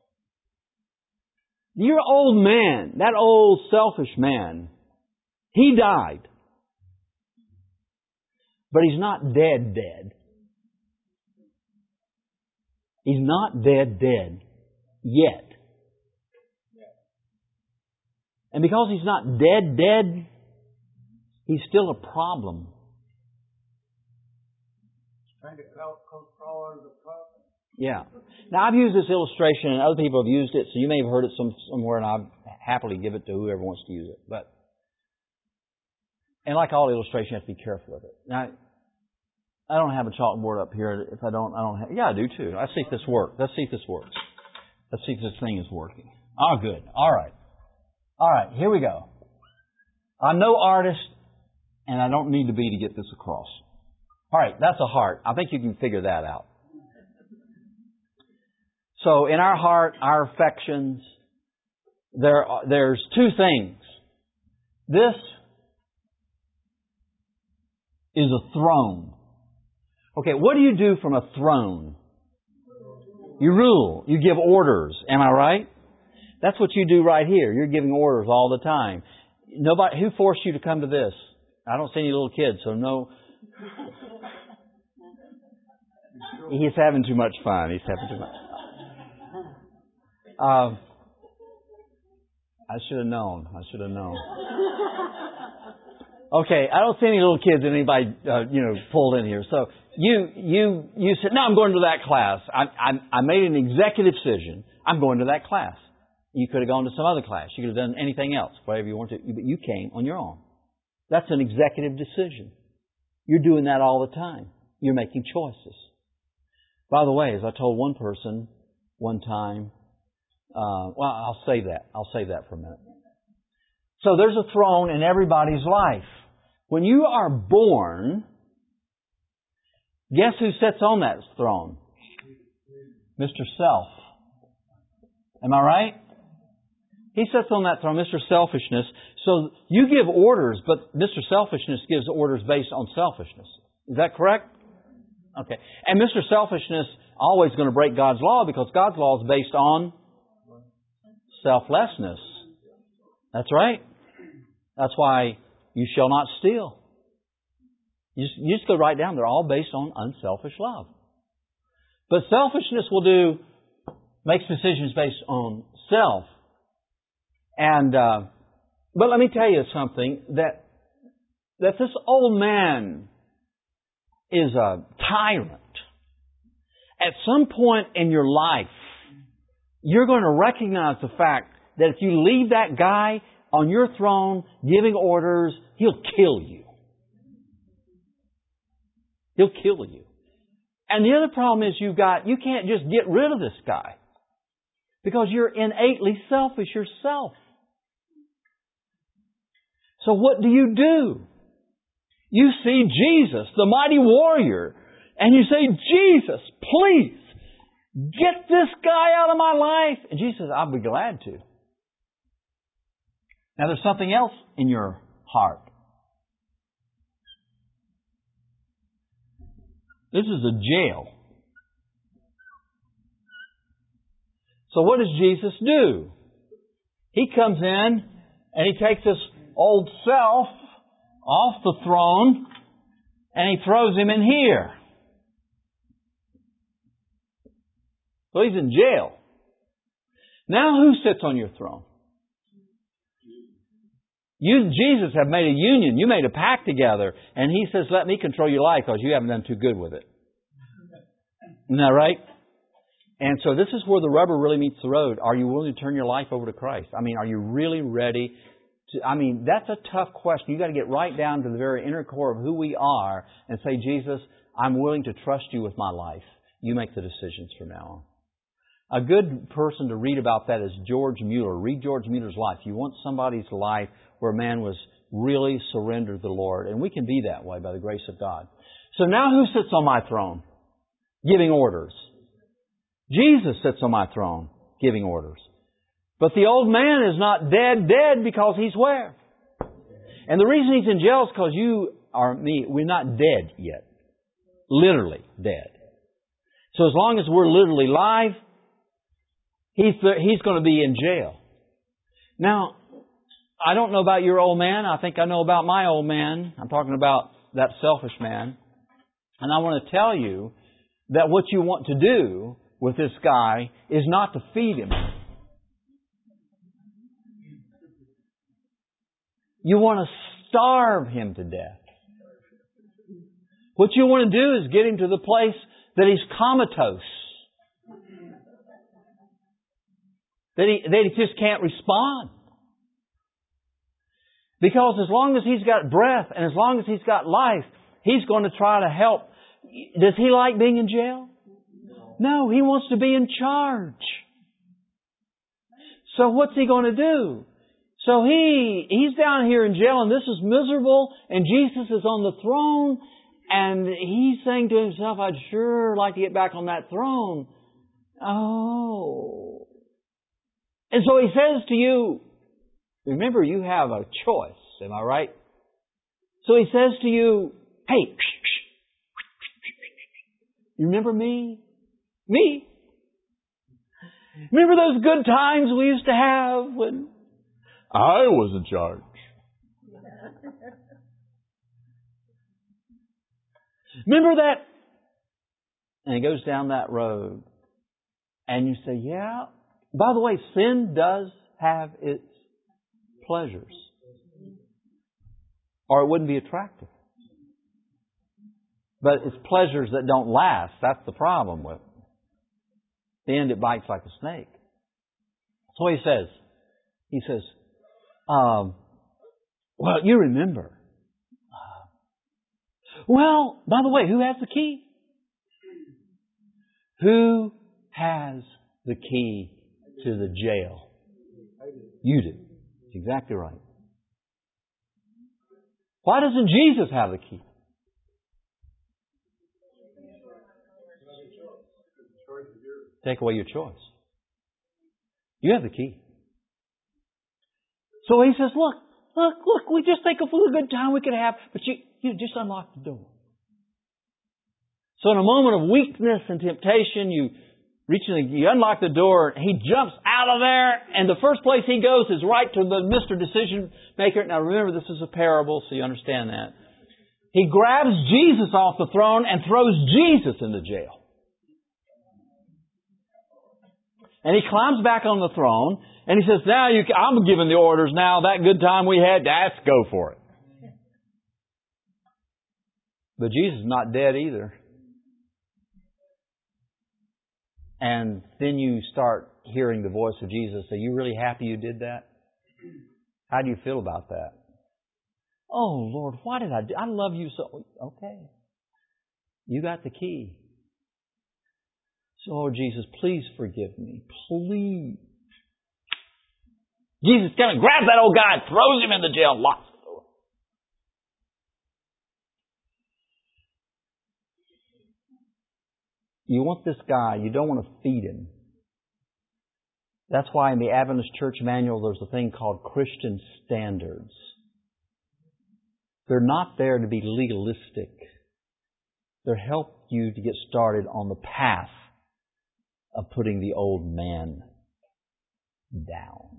your old man, that old selfish man, he died. But he's not dead. He's not dead yet. And because he's not dead, he's still a problem. Trying to crawl out of the problem. Yeah. Now, I've used this illustration, and other people have used it, so you may have heard it somewhere, and I'll happily give it to whoever wants to use it. And like all illustration, you have to be careful with it. Now, I don't have a chalkboard up here. If I don't have... Yeah, I do too. Let's see if this works. Let's see if this thing is working. Oh, good. All right, here we go. I'm no artist, and I don't need to be to get this across. All right, that's a heart. I think you can figure that out. So in our heart, our affections, there's two things. This is a throne. Okay, what do you do from a throne? You rule. You give orders. Am I right? That's what you do right here. You're giving orders all the time. Who forced you to come to this? I don't see any little kids, so no. He's having too much fun. I should have known. Okay, I don't see any little kids and anybody, pulled in here. So you said, no, I'm going to that class. I made an executive decision. I'm going to that class. You could have gone to some other class. You could have done anything else, whatever you wanted to. But you came on your own. That's an executive decision. You're doing that all the time. You're making choices. By the way, as I told one person one time, I'll save that for a minute. So there's a throne in everybody's life. When you are born, guess who sits on that throne? Mr. Self. Am I right? He sits on that throne, Mr. Selfishness. So you give orders, but Mr. Selfishness gives orders based on selfishness. Is that correct? Okay. And Mr. Selfishness always going to break God's law because God's law is based on selflessness. That's right. That's why you shall not steal. You just go right down. They're all based on unselfish love. But selfishness will makes decisions based on self. And but let me tell you something, that this old man is a tyrant. At some point in your life, you're going to recognize the fact that if you leave that guy on your throne giving orders, he'll kill you. He'll kill you. And the other problem is you can't just get rid of this guy because you're innately selfish yourself. So what do? You see Jesus, the mighty warrior, and you say, Jesus, please, get this guy out of my life. And Jesus says, I'll be glad to. Now there's something else in your heart. This is a jail. So what does Jesus do? He comes in and He takes this old self off the throne and He throws Him in here. So He's in jail. Now who sits on your throne? You and Jesus have made a union. You made a pact together. And He says, let me control your life because you haven't done too good with it. Isn't that right? And so this is where the rubber really meets the road. Are you willing to turn your life over to Christ? I mean, are you really ready to... I mean, that's a tough question. You've got to get right down to the very inner core of who we are and say, Jesus, I'm willing to trust You with my life. You make the decisions from now on. A good person to read about that is George Mueller. Read George Mueller's life. You want somebody's life where a man was really surrendered to the Lord. And we can be that way by the grace of God. So now who sits on my throne? Giving orders. Jesus sits on my throne, giving orders. But the old man is not dead because he's where? And the reason he's in jail is because you or me, we're not dead yet. Literally dead. So as long as we're literally alive, he's going to be in jail. Now, I don't know about your old man. I think I know about my old man. I'm talking about that selfish man. And I want to tell you that what you want to do with this guy is not to feed him. You want to starve him to death. What you want to do is get him to the place that he's comatose. That he just can't respond. Because as long as he's got breath and as long as he's got life, he's going to try to help. Does he like being in jail? No, he wants to be in charge. So what's he going to do? So he's down here in jail and this is miserable and Jesus is on the throne and he's saying to himself, I'd sure like to get back on that throne. Oh. And so he says to you, remember you have a choice, am I right? So he says to you, hey, you remember me? Me? Remember those good times we used to have when I was in charge? Remember that? And he goes down that road. And you say, yeah. By the way, sin does have its pleasures. Or it wouldn't be attractive. But it's pleasures that don't last. That's the problem with it. At the end it bites like a snake. So he says, well, you remember. Well, by the way, who has the key? Who has the key to the jail? You do. That's exactly right. Why doesn't Jesus have the key? Take away your choice. You have the key. So he says, look, we just think of a good time we could have, but you just unlock the door. So in a moment of weakness and temptation, you unlock the door, he jumps out of there, and the first place he goes is right to the Mr. Decision Maker. Now remember, this is a parable, so you understand that. He grabs Jesus off the throne and throws Jesus into jail. And he climbs back on the throne, and he says, now I'm giving the orders now. That good time we had, let's go for it. But Jesus is not dead either. And then you start hearing the voice of Jesus say, you really happy you did that? How do you feel about that? Oh, Lord, why did I do? I love you so. Okay. You got the key. So, oh, Jesus, please forgive me. Please. Jesus kind of grabs that old guy and throws him in the jail, locks the door. You want this guy, you don't want to feed him. That's why in the Adventist Church Manual there's a thing called Christian Standards. They're not there to be legalistic. They're help you to get started on the path of putting the old man down.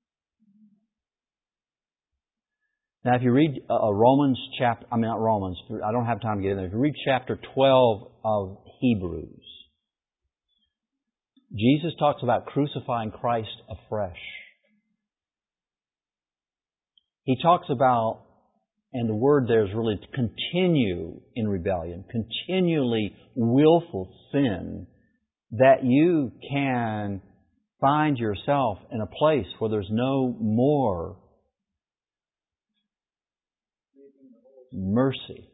Now, if you read Romans chapter, I don't have time to get in there. If you read chapter 12 of Hebrews, Jesus talks about crucifying Christ afresh. He talks about, and the word there is really to continue in rebellion, continually willful sin, that you can find yourself in a place where there's no more mercy.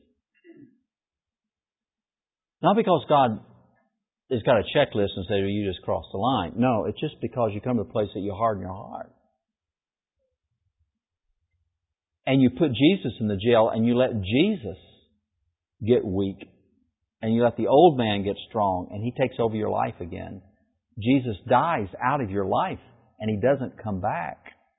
Not because God has got a checklist and says, well, you just crossed the line. No, it's just because you come to a place that you harden your heart. And you put Jesus in the jail and you let Jesus get weak. And you let the old man get strong and He takes over your life again. Jesus dies out of your life and He doesn't come back.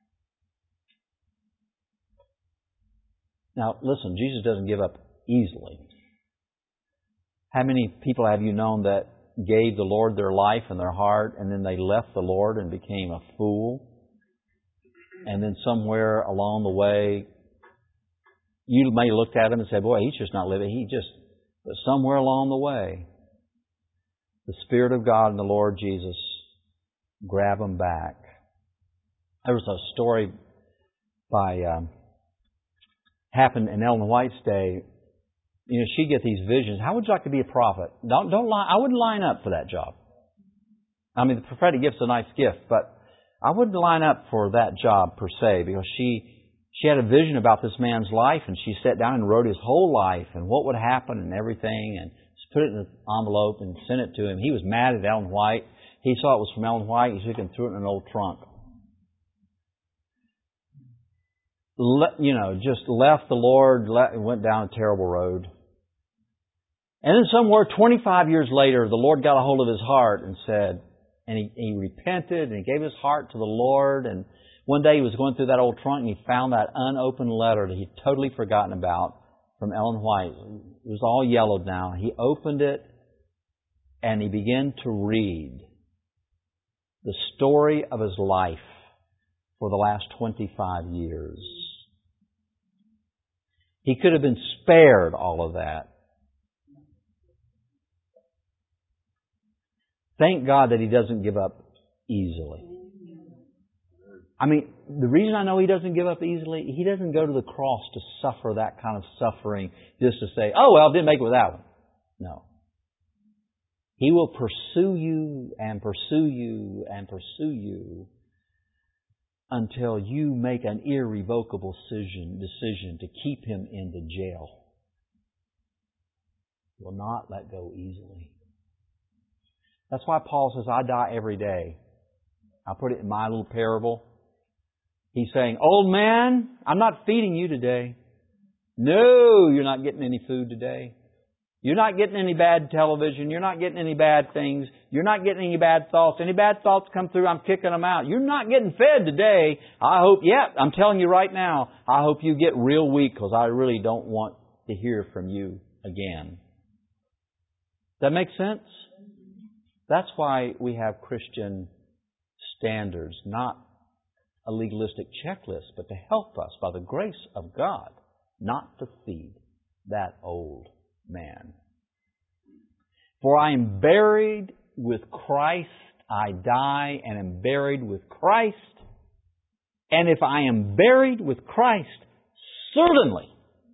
Now, listen, Jesus doesn't give up easily. How many people have you known that gave the Lord their life and their heart and then they left the Lord and became a fool? And then somewhere along the way, you may have looked at him and said, boy, he's just not living. But somewhere along the way, the Spirit of God and the Lord Jesus grab them back. There was a story happened in Ellen White's day. You know, she'd get these visions. How would you like to be a prophet? Don't line. I wouldn't line up for that job. I mean, the prophetic gift's a nice gift, but I wouldn't line up for that job per se, because she had a vision about this man's life, and she sat down and wrote his whole life and what would happen and everything, and put it in an envelope and sent it to him. He was mad at Ellen White. He saw it was from Ellen White. He took it and threw it in an old trunk. Just left the Lord, went down a terrible road. And then somewhere 25 years later, the Lord got a hold of his heart and said, and he repented and he gave his heart to the Lord. And one day he was going through that old trunk and he found that unopened letter that he'd totally forgotten about from Ellen White. It was all yellowed now. He opened it and he began to read the story of his life for the last 25 years. He could have been spared all of that. Thank God that he doesn't give up easily. I mean, the reason I know he doesn't give up easily, he doesn't go to the cross to suffer that kind of suffering just to say, oh, well, didn't make it with that one. No. He will pursue you and pursue you and pursue you until you make an irrevocable decision to keep him in the jail. He will not let go easily. That's why Paul says, I die every day. I'll put it in my little parable. He's saying, old man, I'm not feeding you today. No, you're not getting any food today. You're not getting any bad television. You're not getting any bad things. You're not getting any bad thoughts. Any bad thoughts come through, I'm kicking them out. You're not getting fed today. I'm telling you right now, I hope you get real weak, because I really don't want to hear from you again. Does that make sense? That's why we have Christian standards, not a legalistic checklist, but to help us by the grace of God not to feed that old man. For I am buried with Christ, I die and am buried with Christ. And if I am buried with Christ, certainly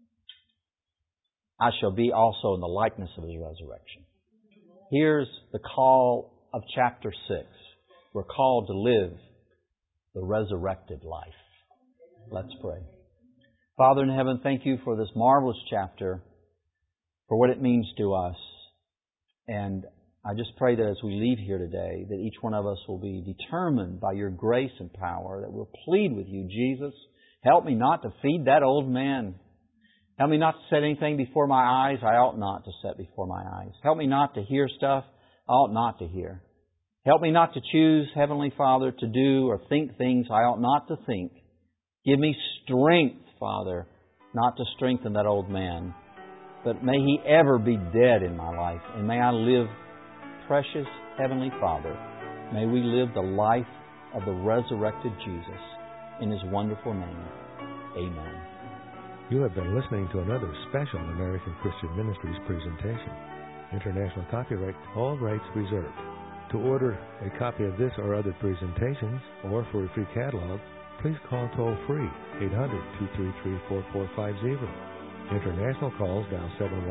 I shall be also in the likeness of His resurrection. Here's the call of chapter 6. We're called to live the resurrected life. Let's pray. Father in heaven, thank You for this marvelous chapter, for what it means to us. And I just pray that as we leave here today, that each one of us will be determined by Your grace and power, that we'll plead with You, Jesus, help me not to feed that old man. Help me not to set anything before my eyes I ought not to set before my eyes. Help me not to hear stuff I ought not to hear. Help me not to choose, Heavenly Father, to do or think things I ought not to think. Give me strength, Father, not to strengthen that old man. But may he ever be dead in my life. And may I live, precious Heavenly Father, may we live the life of the resurrected Jesus. In His wonderful name, amen. You have been listening to another special American Christian Ministries presentation. International copyright, all rights reserved. To order a copy of this or other presentations, or for a free catalog, please call toll-free 800-233-4450. International calls dial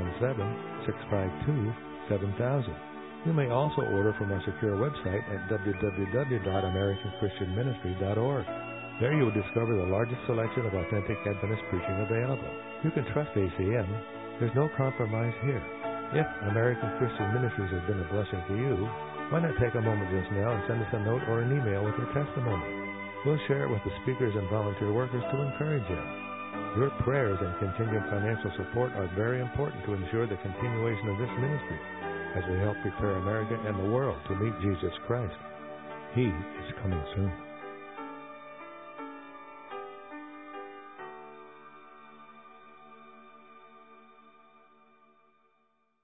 717-652-7000. You may also order from our secure website at www.americanchristianministry.org. There you will discover the largest selection of authentic Adventist preaching available. You can trust ACM. There's no compromise here. If American Christian Ministries has been a blessing to you, why not take a moment just now and send us a note or an email with your testimony? We'll share it with the speakers and volunteer workers to encourage you. Your prayers and continued financial support are very important to ensure the continuation of this ministry as we help prepare America and the world to meet Jesus Christ. He is coming soon.